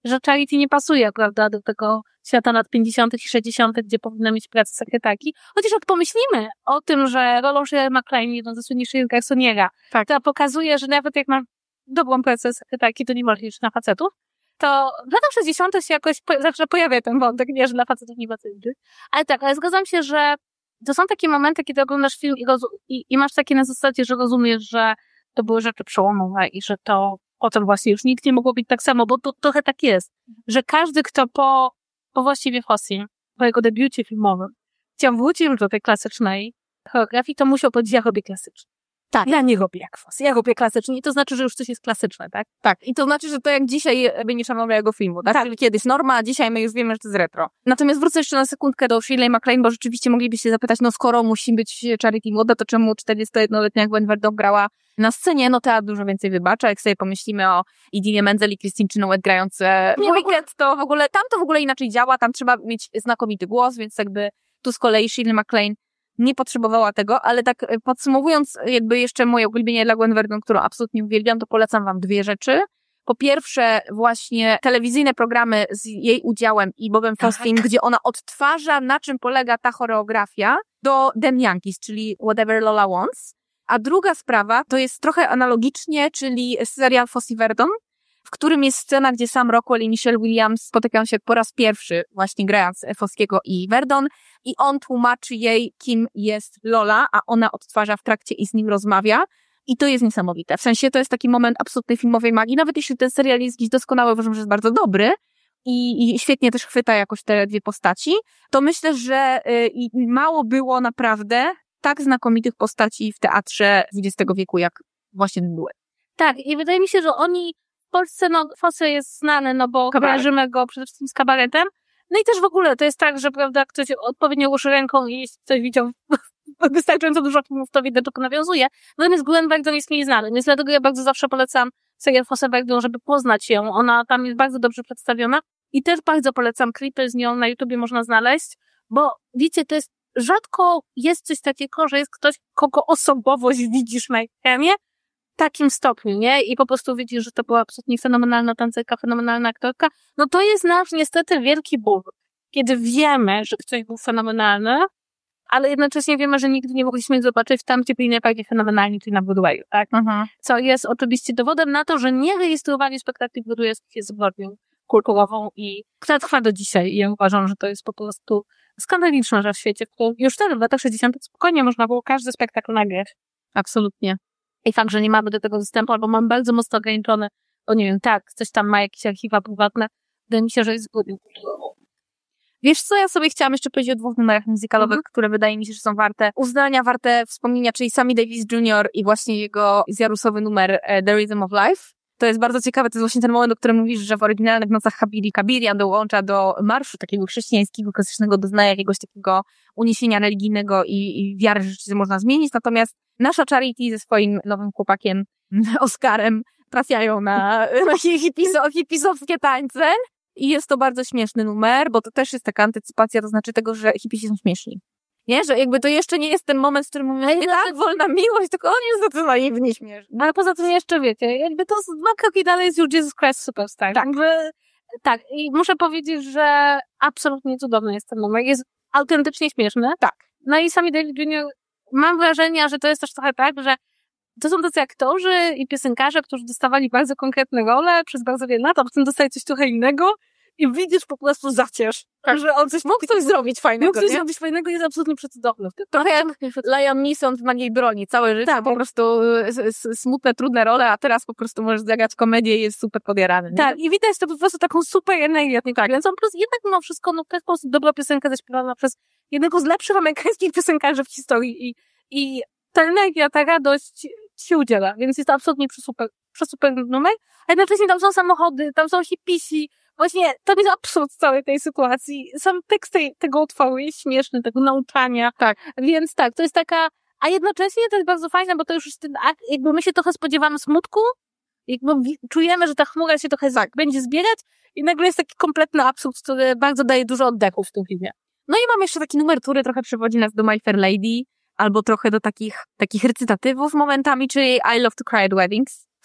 że Charity nie pasuje, prawda, do tego świata lat pięćdziesiątych i sześćdziesiątych, gdzie powinna mieć pracę sekretarki. Chociaż jak pomyślimy o tym, że rolą Shirley MacLaine, jedną ze słynniejszych garsoniera, tak, która pokazuje, że nawet jak masz dobrą pracę sekretarki, to nie możesz liczyć na facetów, to w latach sześćdziesiątych się jakoś po, zawsze pojawia ten wątek, nie, że dla facetów nie ma co liczyć. Ale tak, ale zgadzam się, że to są takie momenty, kiedy oglądasz film i, rozu- i, i masz takie na zasadzie, że rozumiesz, że to były rzeczy przełomowe i że to potem właśnie już nikt nie mogło być tak samo, bo to trochę tak jest, że każdy, kto po, po właściwie Fossey, po jego debiucie filmowym, chciał wrócić do tej klasycznej choreografii, to musiał powiedzieć, ja robię klasycznie. Tak. Ja nie robię jak Fossey, ja robię klasycznie i to znaczy, że już coś jest klasyczne, tak? Tak. I to znaczy, że to jak dzisiaj by nie szanował jego filmu, tak? Tak. Czyli kiedyś norma, a dzisiaj my już wiemy, że to jest retro. Natomiast wrócę jeszcze na sekundkę do Shirley MacLaine, bo rzeczywiście moglibyście zapytać, no skoro musi być Charity młoda, to czemu czterdziestojednoletnia Gwen Verdon grała na scenie? No teatr dużo więcej wybacza. Jak sobie pomyślimy o Idinie Menzel i Christine Chenoweth grające w weekend, to w ogóle, tam to w ogóle inaczej działa, tam trzeba mieć znakomity głos, więc jakby tu z kolei Shirley MacLaine nie potrzebowała tego, ale tak podsumowując jakby jeszcze moje ulubienie dla Gwen Verdon, którą absolutnie uwielbiam, to polecam wam dwie rzeczy. Po pierwsze właśnie telewizyjne programy z jej udziałem i Bobem Fossim, gdzie ona odtwarza, na czym polega ta choreografia do Them Yankees, czyli Whatever Lola Wants. A druga sprawa to jest trochę analogicznie, czyli serial Fossey Verdon, w którym jest scena, gdzie Sam Rockwell i Michelle Williams spotykają się po raz pierwszy, właśnie grając Fossiego i Verdon, i on tłumaczy jej, kim jest Lola, a ona odtwarza w trakcie i z nim rozmawia. I to jest niesamowite. W sensie to jest taki moment absolutnej filmowej magii. Nawet jeśli ten serial jest gdzieś doskonały, uważam, że jest bardzo dobry i, i świetnie też chwyta jakoś te dwie postaci, to myślę, że y, mało było naprawdę tak znakomitych postaci w teatrze dwudziestego wieku, jak właśnie były. Tak, i wydaje mi się, że oni w Polsce, no Fossey jest znany, no bo kojarzymy go przede wszystkim z kabaretem. No i też w ogóle to jest tak, że prawda, ktoś odpowiednio ruszy ręką i jeśli ktoś widział wystarczająco dużo filmów, to widać, tylko nawiązuje. Natomiast Gwen Verdon jest mniej znany, więc dlatego ja bardzo zawsze polecam serial Fossey Verdon, żeby poznać ją. Ona tam jest bardzo dobrze przedstawiona i też bardzo polecam klipy z nią, na YouTubie można znaleźć, bo wiecie, to jest rzadko jest coś takiego, że jest ktoś, kogo osobowość widzisz na ekranie w takim stopniu, nie? I po prostu widzisz, że to była absolutnie fenomenalna tancerka, fenomenalna aktorka. No to jest nasz niestety wielki ból, kiedy wiemy, że ktoś był fenomenalny, ale jednocześnie wiemy, że nigdy nie mogliśmy zobaczyć tam, gdzie byli najbardziej fenomenalni, czyli na Broadwayu, tak? Mhm. Co jest oczywiście dowodem na to, że nierejestrowanie spektakli broadwayskich jest zbrodnią kulturową i która trwa do dzisiaj. I ja uważam, że to jest po prostu skandaliczne, że w świecie, w którym już wtedy w latach sześćdziesiątych spokojnie można było każdy spektakl nagrać. Absolutnie. I fakt, że nie mamy do tego dostępu, albo mamy bardzo mocno ograniczone, bo nie wiem, tak, coś tam ma jakieś archiwa prywatne, wydaje mi się, że jest zbrodnią kulturową. Wiesz co, ja sobie chciałam jeszcze powiedzieć o dwóch numerach muzykalowych, mm-hmm. które wydaje mi się, że są warte uznania, warte wspomnienia, czyli Sammy Davis junior i właśnie jego zjarusowy numer The Rhythm of Life. To jest bardzo ciekawe, to jest właśnie ten moment, o którym mówisz, że w oryginalnych nocach Habili Kabirian dołącza do marszu takiego chrześcijańskiego, klasycznego, doznaje jakiegoś takiego uniesienia religijnego i, i wiary, że rzeczywiście można zmienić. Natomiast nasza Charity ze swoim nowym chłopakiem Oscarem trafiają na, na hipisowskie tańce. I jest to bardzo śmieszny numer, bo to też jest taka antycypacja, to znaczy tego, że hipisi są śmieszni. Nie? Że jakby to jeszcze nie jest ten moment, w którym mówimy, tak, wolna miłość, tylko on jest za to naiwnie śmieszny. Ale poza tym jeszcze wiecie, jakby to dwa kroki dalej jest już Jesus Christ Superstar. Tak. Jakby, tak. I muszę powiedzieć, że absolutnie cudowny jest ten numer. Jest autentycznie śmieszny. Tak. No i Sammy Davis junior mam wrażenie, że to jest też trochę tak, że to są tacy aktorzy i piosenkarze, którzy dostawali bardzo konkretne role przez bardzo wiele lat, a potem dostali coś trochę innego i widzisz po prostu zaciesz, tak. że on coś mógł coś zrobić fajnego, mógł coś nie? zrobić fajnego i jest absolutnie przecudowny. Trochę jak Liam Neeson w Magiej Broni, całe życie tak, po prostu smutne, trudne role, a teraz po prostu możesz zagrać komedię i jest super podjarany. Nie? Tak, i widać to po prostu taką super energię. Tak, więc on plus jednak mimo wszystko, no w ten sposób dobra piosenka zaśpiewana przez jednego z lepszych amerykańskich piosenkarzy w historii i, i ta energia, ta radość się udziela, więc jest to absolutnie przesuper, przesuper numer, a jednocześnie tam są samochody, tam są hipisi, właśnie to jest absurd całej tej sytuacji. Sam tekst tej, tego utworu jest śmieszny, tego nauczania, tak. Więc tak, to jest taka, a jednocześnie to jest bardzo fajne, bo to już jest ten akt, jakby my się trochę spodziewamy smutku, jakby czujemy, że ta chmura się trochę tak. będzie zbierać i nagle jest taki kompletny absurd, który bardzo daje dużo oddechu w tym filmie. No i mam jeszcze taki numer, który trochę przywodzi nas do My Fair Lady, albo trochę do takich takich recytatywów momentami, czyli I Love to Cry at Weddings. W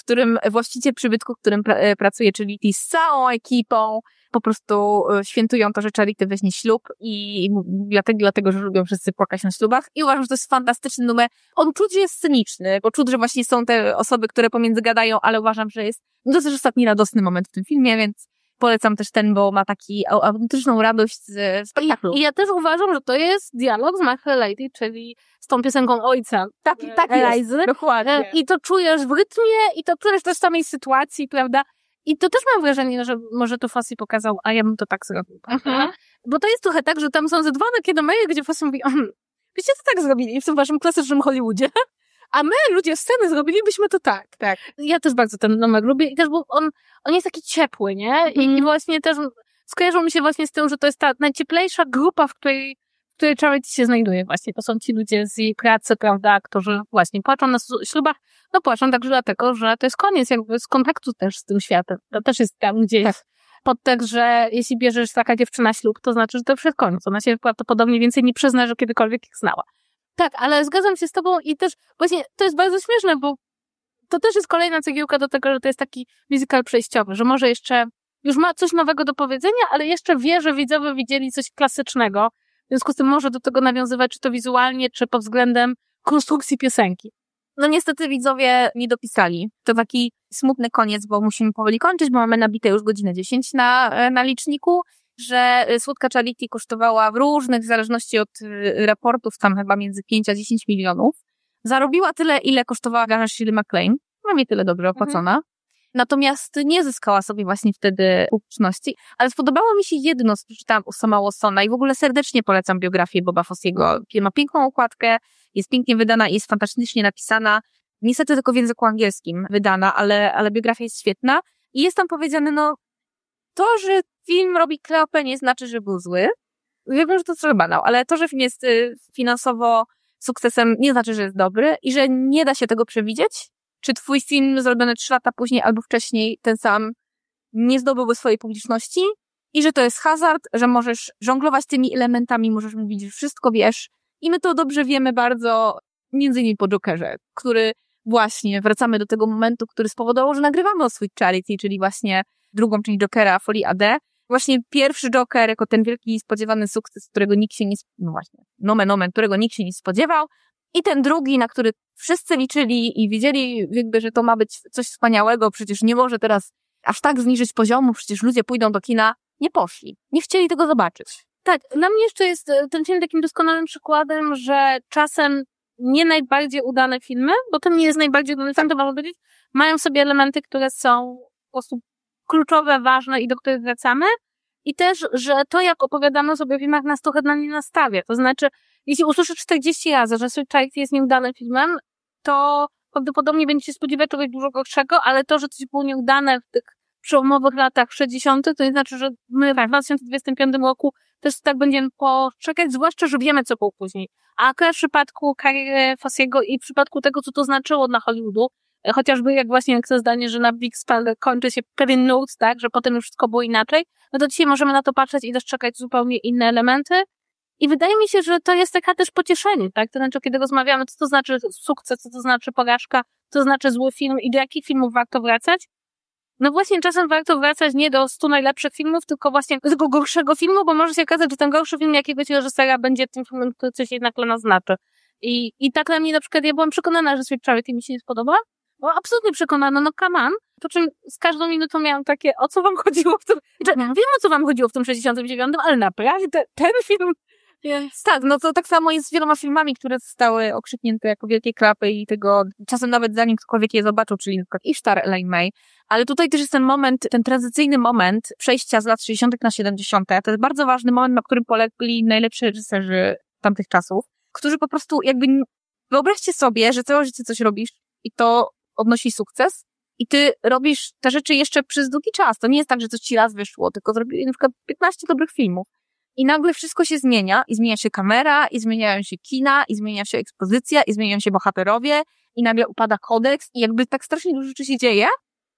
którym właściciel przybytku, w którym pra- pracuje Charity z całą ekipą, po prostu świętują to, że Charity weźmie ślub i dlatego, dlatego, że lubią wszyscy płakać na ślubach. I uważam, że to jest fantastyczny numer. On czuć, że jest sceniczny, bo czuć, że właśnie są te osoby, które pomiędzy gadają, ale uważam, że jest no to też ostatni radosny moment w tym filmie, więc polecam też ten, bo ma taki autentyczną radość z spektaklu. I ja też uważam, że to jest dialog z My Fair Lady, czyli z tą piosenką ojca. Tak, tak jest. Dokładnie. I to czujesz w rytmie, i to czujesz też w samej sytuacji, prawda? I to też mam wrażenie, że może to Fosse pokazał, a ja bym to tak zrobił. Mhm. Bo to jest trochę tak, że tam są ze dwa takie numery, gdzie Fosse mówi, byście to tak zrobili w tym waszym klasycznym Hollywoodzie. A my, ludzie sceny, zrobilibyśmy to tak. Tak. Ja też bardzo ten numer lubię i też, bo on, on jest taki ciepły, nie? Mm. I, I właśnie też skojarzył mi się właśnie z tym, że to jest ta najcieplejsza grupa, w której, w której Charity się znajduje właśnie. To są ci ludzie z jej pracy, prawda, którzy właśnie płaczą na ślubach. No płaczą także dlatego, że to jest koniec jakby z kontaktu też z tym światem. To też jest tam gdzieś tak. Podtekst, że jeśli bierzesz taka dziewczyna ślub, to znaczy, że to już jest koniec. Ona się prawdopodobnie więcej nie przyzna, że kiedykolwiek ich znała. Tak, ale zgadzam się z tobą i też właśnie to jest bardzo śmieszne, bo to też jest kolejna cegiełka do tego, że to jest taki musical przejściowy, że może jeszcze już ma coś nowego do powiedzenia, ale jeszcze wie, że widzowie widzieli coś klasycznego, w związku z tym może do tego nawiązywać, czy to wizualnie, czy pod względem konstrukcji piosenki. No niestety widzowie nie dopisali. To taki smutny koniec, bo musimy powoli kończyć, bo mamy nabite już godzinę dziesięć na, na liczniku, że Słodka Charity kosztowała w różnych, w zależności od raportów, tam chyba między pięć a dziesięć milionów. Zarobiła tyle, ile kosztowała garaż Shirley MacLaine. Mam jej tyle dobrze opłacona. Mhm. Natomiast nie zyskała sobie właśnie wtedy publiczności. Ale spodobało mi się jedno, co przeczytałam u Sama Watsona i w ogóle serdecznie polecam biografię Boba Fossiego. Ma piękną okładkę, jest pięknie wydana i jest fantastycznie napisana. Niestety tylko w języku angielskim wydana, ale, ale biografia jest świetna. I jest tam powiedziane, no, to, że film robi klapę, nie znaczy, że był zły. Ja wiem, że to trochę banał, ale to, że film jest finansowo sukcesem, nie znaczy, że jest dobry i że nie da się tego przewidzieć. Czy twój film zrobiony trzy lata później albo wcześniej, ten sam, nie zdobyłby swojej publiczności i że to jest hazard, że możesz żonglować tymi elementami, możesz mówić, że wszystko wiesz. I my to dobrze wiemy bardzo, między innymi po Jokerze, który właśnie, wracamy do tego momentu, który spowodował, że nagrywamy o Sweet Charity, czyli właśnie drugą część Jokera, Folie A D. Właśnie pierwszy Joker jako ten wielki spodziewany sukces, którego nikt się nie, no właśnie, nomen omen, którego nikt się nie spodziewał. I ten drugi, na który wszyscy liczyli i wiedzieli jakby, że to ma być coś wspaniałego, przecież nie może teraz aż tak zniżyć poziomu, przecież ludzie pójdą do kina. Nie poszli. Nie chcieli tego zobaczyć. Tak, dla mnie jeszcze jest ten film takim doskonałym przykładem, że czasem nie najbardziej udane filmy, bo ten nie jest najbardziej udany film, to można powiedzieć, mają w sobie elementy, które są po prostu kluczowe, ważne i do których wracamy. I też, że to, jak opowiadamy sobie o filmach, nas trochę na nie nastawia. To znaczy, jeśli usłyszysz czterdzieści razy, że Sweet Charity jest nieudanym filmem, to prawdopodobnie będzie się spodziewać czegoś dużo gorszego, ale to, że coś było nieudane w tych przełomowych latach sześćdziesiątych, to nie znaczy, że my w dwa tysiące dwudziestym piątym roku też tak będziemy poczekać, zwłaszcza, że wiemy, co było później. A akurat w przypadku kariery Fossiego i w przypadku tego, co to znaczyło dla Hollywoodu, chociażby jak właśnie jak to zdanie, że na Big Spell kończy się pewien nurt, tak, że potem już wszystko było inaczej, no to dzisiaj możemy na to patrzeć i dostrzegać zupełnie inne elementy. I wydaje mi się, że to jest taka też pocieszenie, tak? To znaczy, kiedy rozmawiamy, co to znaczy sukces, co to znaczy porażka, co to znaczy zły film i do jakich filmów warto wracać. No właśnie czasem warto wracać nie do stu najlepszych filmów, tylko właśnie do tego gorszego filmu, bo może się okazać, że ten gorszy film jakiegoś reżysera będzie tym filmem, który coś jednak dla nas znaczy. I, i tak dla mnie na przykład ja byłam przekonana, że Sweet Charity mi się nie spodoba. Bo absolutnie przekonana, no come on. Po czym z każdą minutą miałam takie, o co wam chodziło w tym... Mhm. Wiem, o co wam chodziło w tym sześćdziesiątym dziewiątym, ale naprawdę ten film... Yes. Tak, no to tak samo jest z wieloma filmami, które zostały okrzyknięte jako wielkie klapy i tego czasem nawet zanim ktokolwiek je zobaczył, czyli na przykład Ishtar Elaine May. Ale tutaj też jest ten moment, ten tranzycyjny moment przejścia z lat sześćdziesiątych na siedemdziesiąte. To jest bardzo ważny moment, na którym polegli najlepsi reżyserzy tamtych czasów, którzy po prostu jakby... Wyobraźcie sobie, że całe życie coś robisz i to odnosi sukces i ty robisz te rzeczy jeszcze przez długi czas. To nie jest tak, że coś ci raz wyszło, tylko zrobili na przykład piętnaście dobrych filmów. I nagle wszystko się zmienia i zmienia się kamera, i zmieniają się kina, i zmienia się ekspozycja, i zmieniają się bohaterowie, i nagle upada kodeks i jakby tak strasznie dużo rzeczy się dzieje.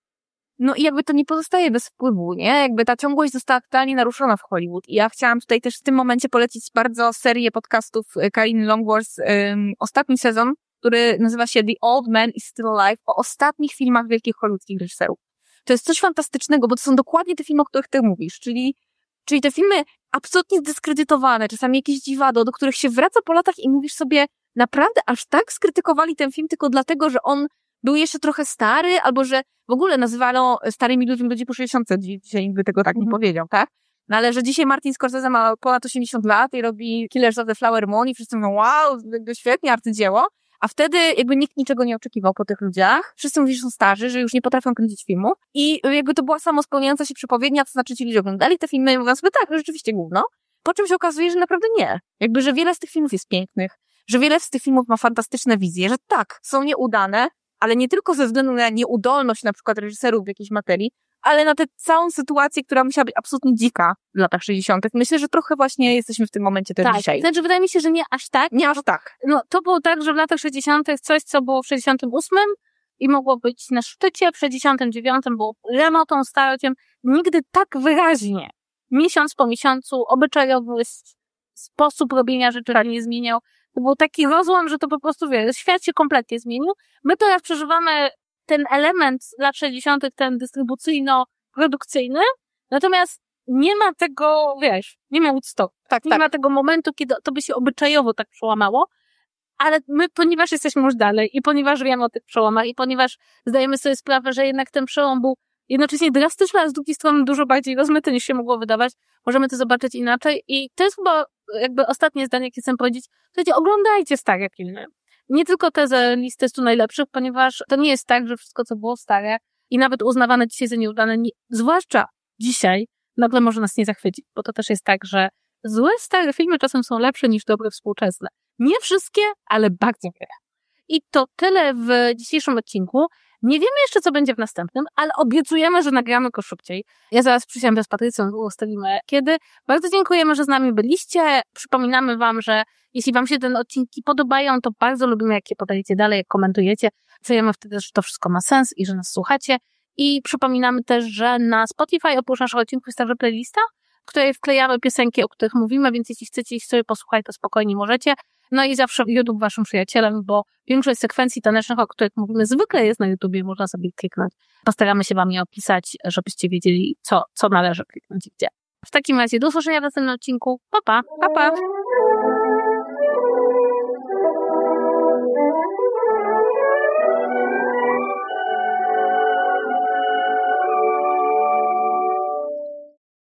No i jakby to nie pozostaje bez wpływu, nie? Jakby ta ciągłość została totalnie naruszona w Hollywood. I ja chciałam tutaj też w tym momencie polecić bardzo serię podcastów Kariny Longworth, um, ostatni sezon, który nazywa się The Old Man is Still Alive, o ostatnich filmach wielkich hollywoodzkich reżyserów. To jest coś fantastycznego, bo to są dokładnie te filmy, o których ty mówisz, czyli, czyli te filmy absolutnie zdyskredytowane, czasami jakieś dziwado, do których się wraca po latach i mówisz sobie, naprawdę aż tak skrytykowali ten film tylko dlatego, że on był jeszcze trochę stary, albo że w ogóle nazywano starymi ludźmi ludzi po sześćdziesiątce, dzisiaj nikt by tego tak nie Mhm. powiedział, tak? No ale że dzisiaj Martin Scorsese ma ponad osiemdziesiąt lat i robi Killers of the Flower Moon i wszyscy mówią, wow, świetnie, arcydzieło. A wtedy jakby nikt niczego nie oczekiwał po tych ludziach. Wszyscy mówili, że są starzy, że już nie potrafią kręcić filmu. I jakby to była samospełniająca się przepowiednia, to znaczy ci ludzie oglądali te filmy i mówią sobie, tak, rzeczywiście gówno. Po czym się okazuje, że naprawdę nie. Jakby, że wiele z tych filmów jest pięknych, że wiele z tych filmów ma fantastyczne wizje, że tak, są nieudane, ale nie tylko ze względu na nieudolność na przykład reżyserów w jakiejś materii, ale na tę całą sytuację, która musiała być absolutnie dzika w latach sześćdziesiątych. Myślę, że trochę właśnie jesteśmy w tym momencie też tak. dzisiaj. Znaczy, wydaje mi się, że nie aż tak. Nie aż tak. No, to było tak, że w latach sześćdziesiątych coś, co było w sześćdziesiątym ósmym i mogło być na szczycie, w sześćdziesiątym dziewiątym było remotą, starciem. Nigdy tak wyraźnie, miesiąc po miesiącu, obyczajowy sposób robienia rzeczy nie zmieniał. To był taki rozłam, że to po prostu, wiesz, świat się kompletnie zmienił. My teraz przeżywamy ten element z lat sześćdziesiątych, ten dystrybucyjno-produkcyjny, natomiast nie ma tego, wiesz, nie ma Woodstock. Tak, nie tak. ma tego momentu, kiedy to by się obyczajowo tak przełamało, ale my, ponieważ jesteśmy już dalej i ponieważ wiemy o tych przełomach i ponieważ zdajemy sobie sprawę, że jednak ten przełom był jednocześnie drastyczny, a z drugiej strony dużo bardziej rozmyty niż się mogło wydawać, możemy to zobaczyć inaczej i to jest chyba jakby ostatnie zdanie, jakie chcę powiedzieć. Słuchajcie, oglądajcie stare filmy. Nie tylko te z listy stu najlepszych, ponieważ to nie jest tak, że wszystko, co było stare i nawet uznawane dzisiaj za nieudane, nie, zwłaszcza dzisiaj, nagle może nas nie zachwycić, bo to też jest tak, że złe stare filmy czasem są lepsze niż dobre współczesne. Nie wszystkie, ale bardzo wiele. I to tyle w dzisiejszym odcinku. Nie wiemy jeszcze, co będzie w następnym, ale obiecujemy, że nagramy go szybciej. Ja zaraz przysiądę z Patrycją, ustalimy kiedy. Bardzo dziękujemy, że z nami byliście. Przypominamy wam, że jeśli wam się te odcinki podobają, to bardzo lubimy, jak je podajecie dalej, jak komentujecie. Czujemy wtedy, że to wszystko ma sens i że nas słuchacie. I przypominamy też, że na Spotify oprócz naszych odcinków jest także playlista, w której wklejamy piosenki, o których mówimy, więc jeśli chcecie ich sobie posłuchać, to spokojnie możecie. No i zawsze YouTube waszym przyjacielem, bo większość sekwencji tanecznych, o których mówimy, zwykle jest na YouTubie, można sobie kliknąć. Postaramy się wam je opisać, żebyście wiedzieli, co, co należy kliknąć i gdzie. W takim razie do usłyszenia w następnym odcinku. Pa, pa! Pa, pa!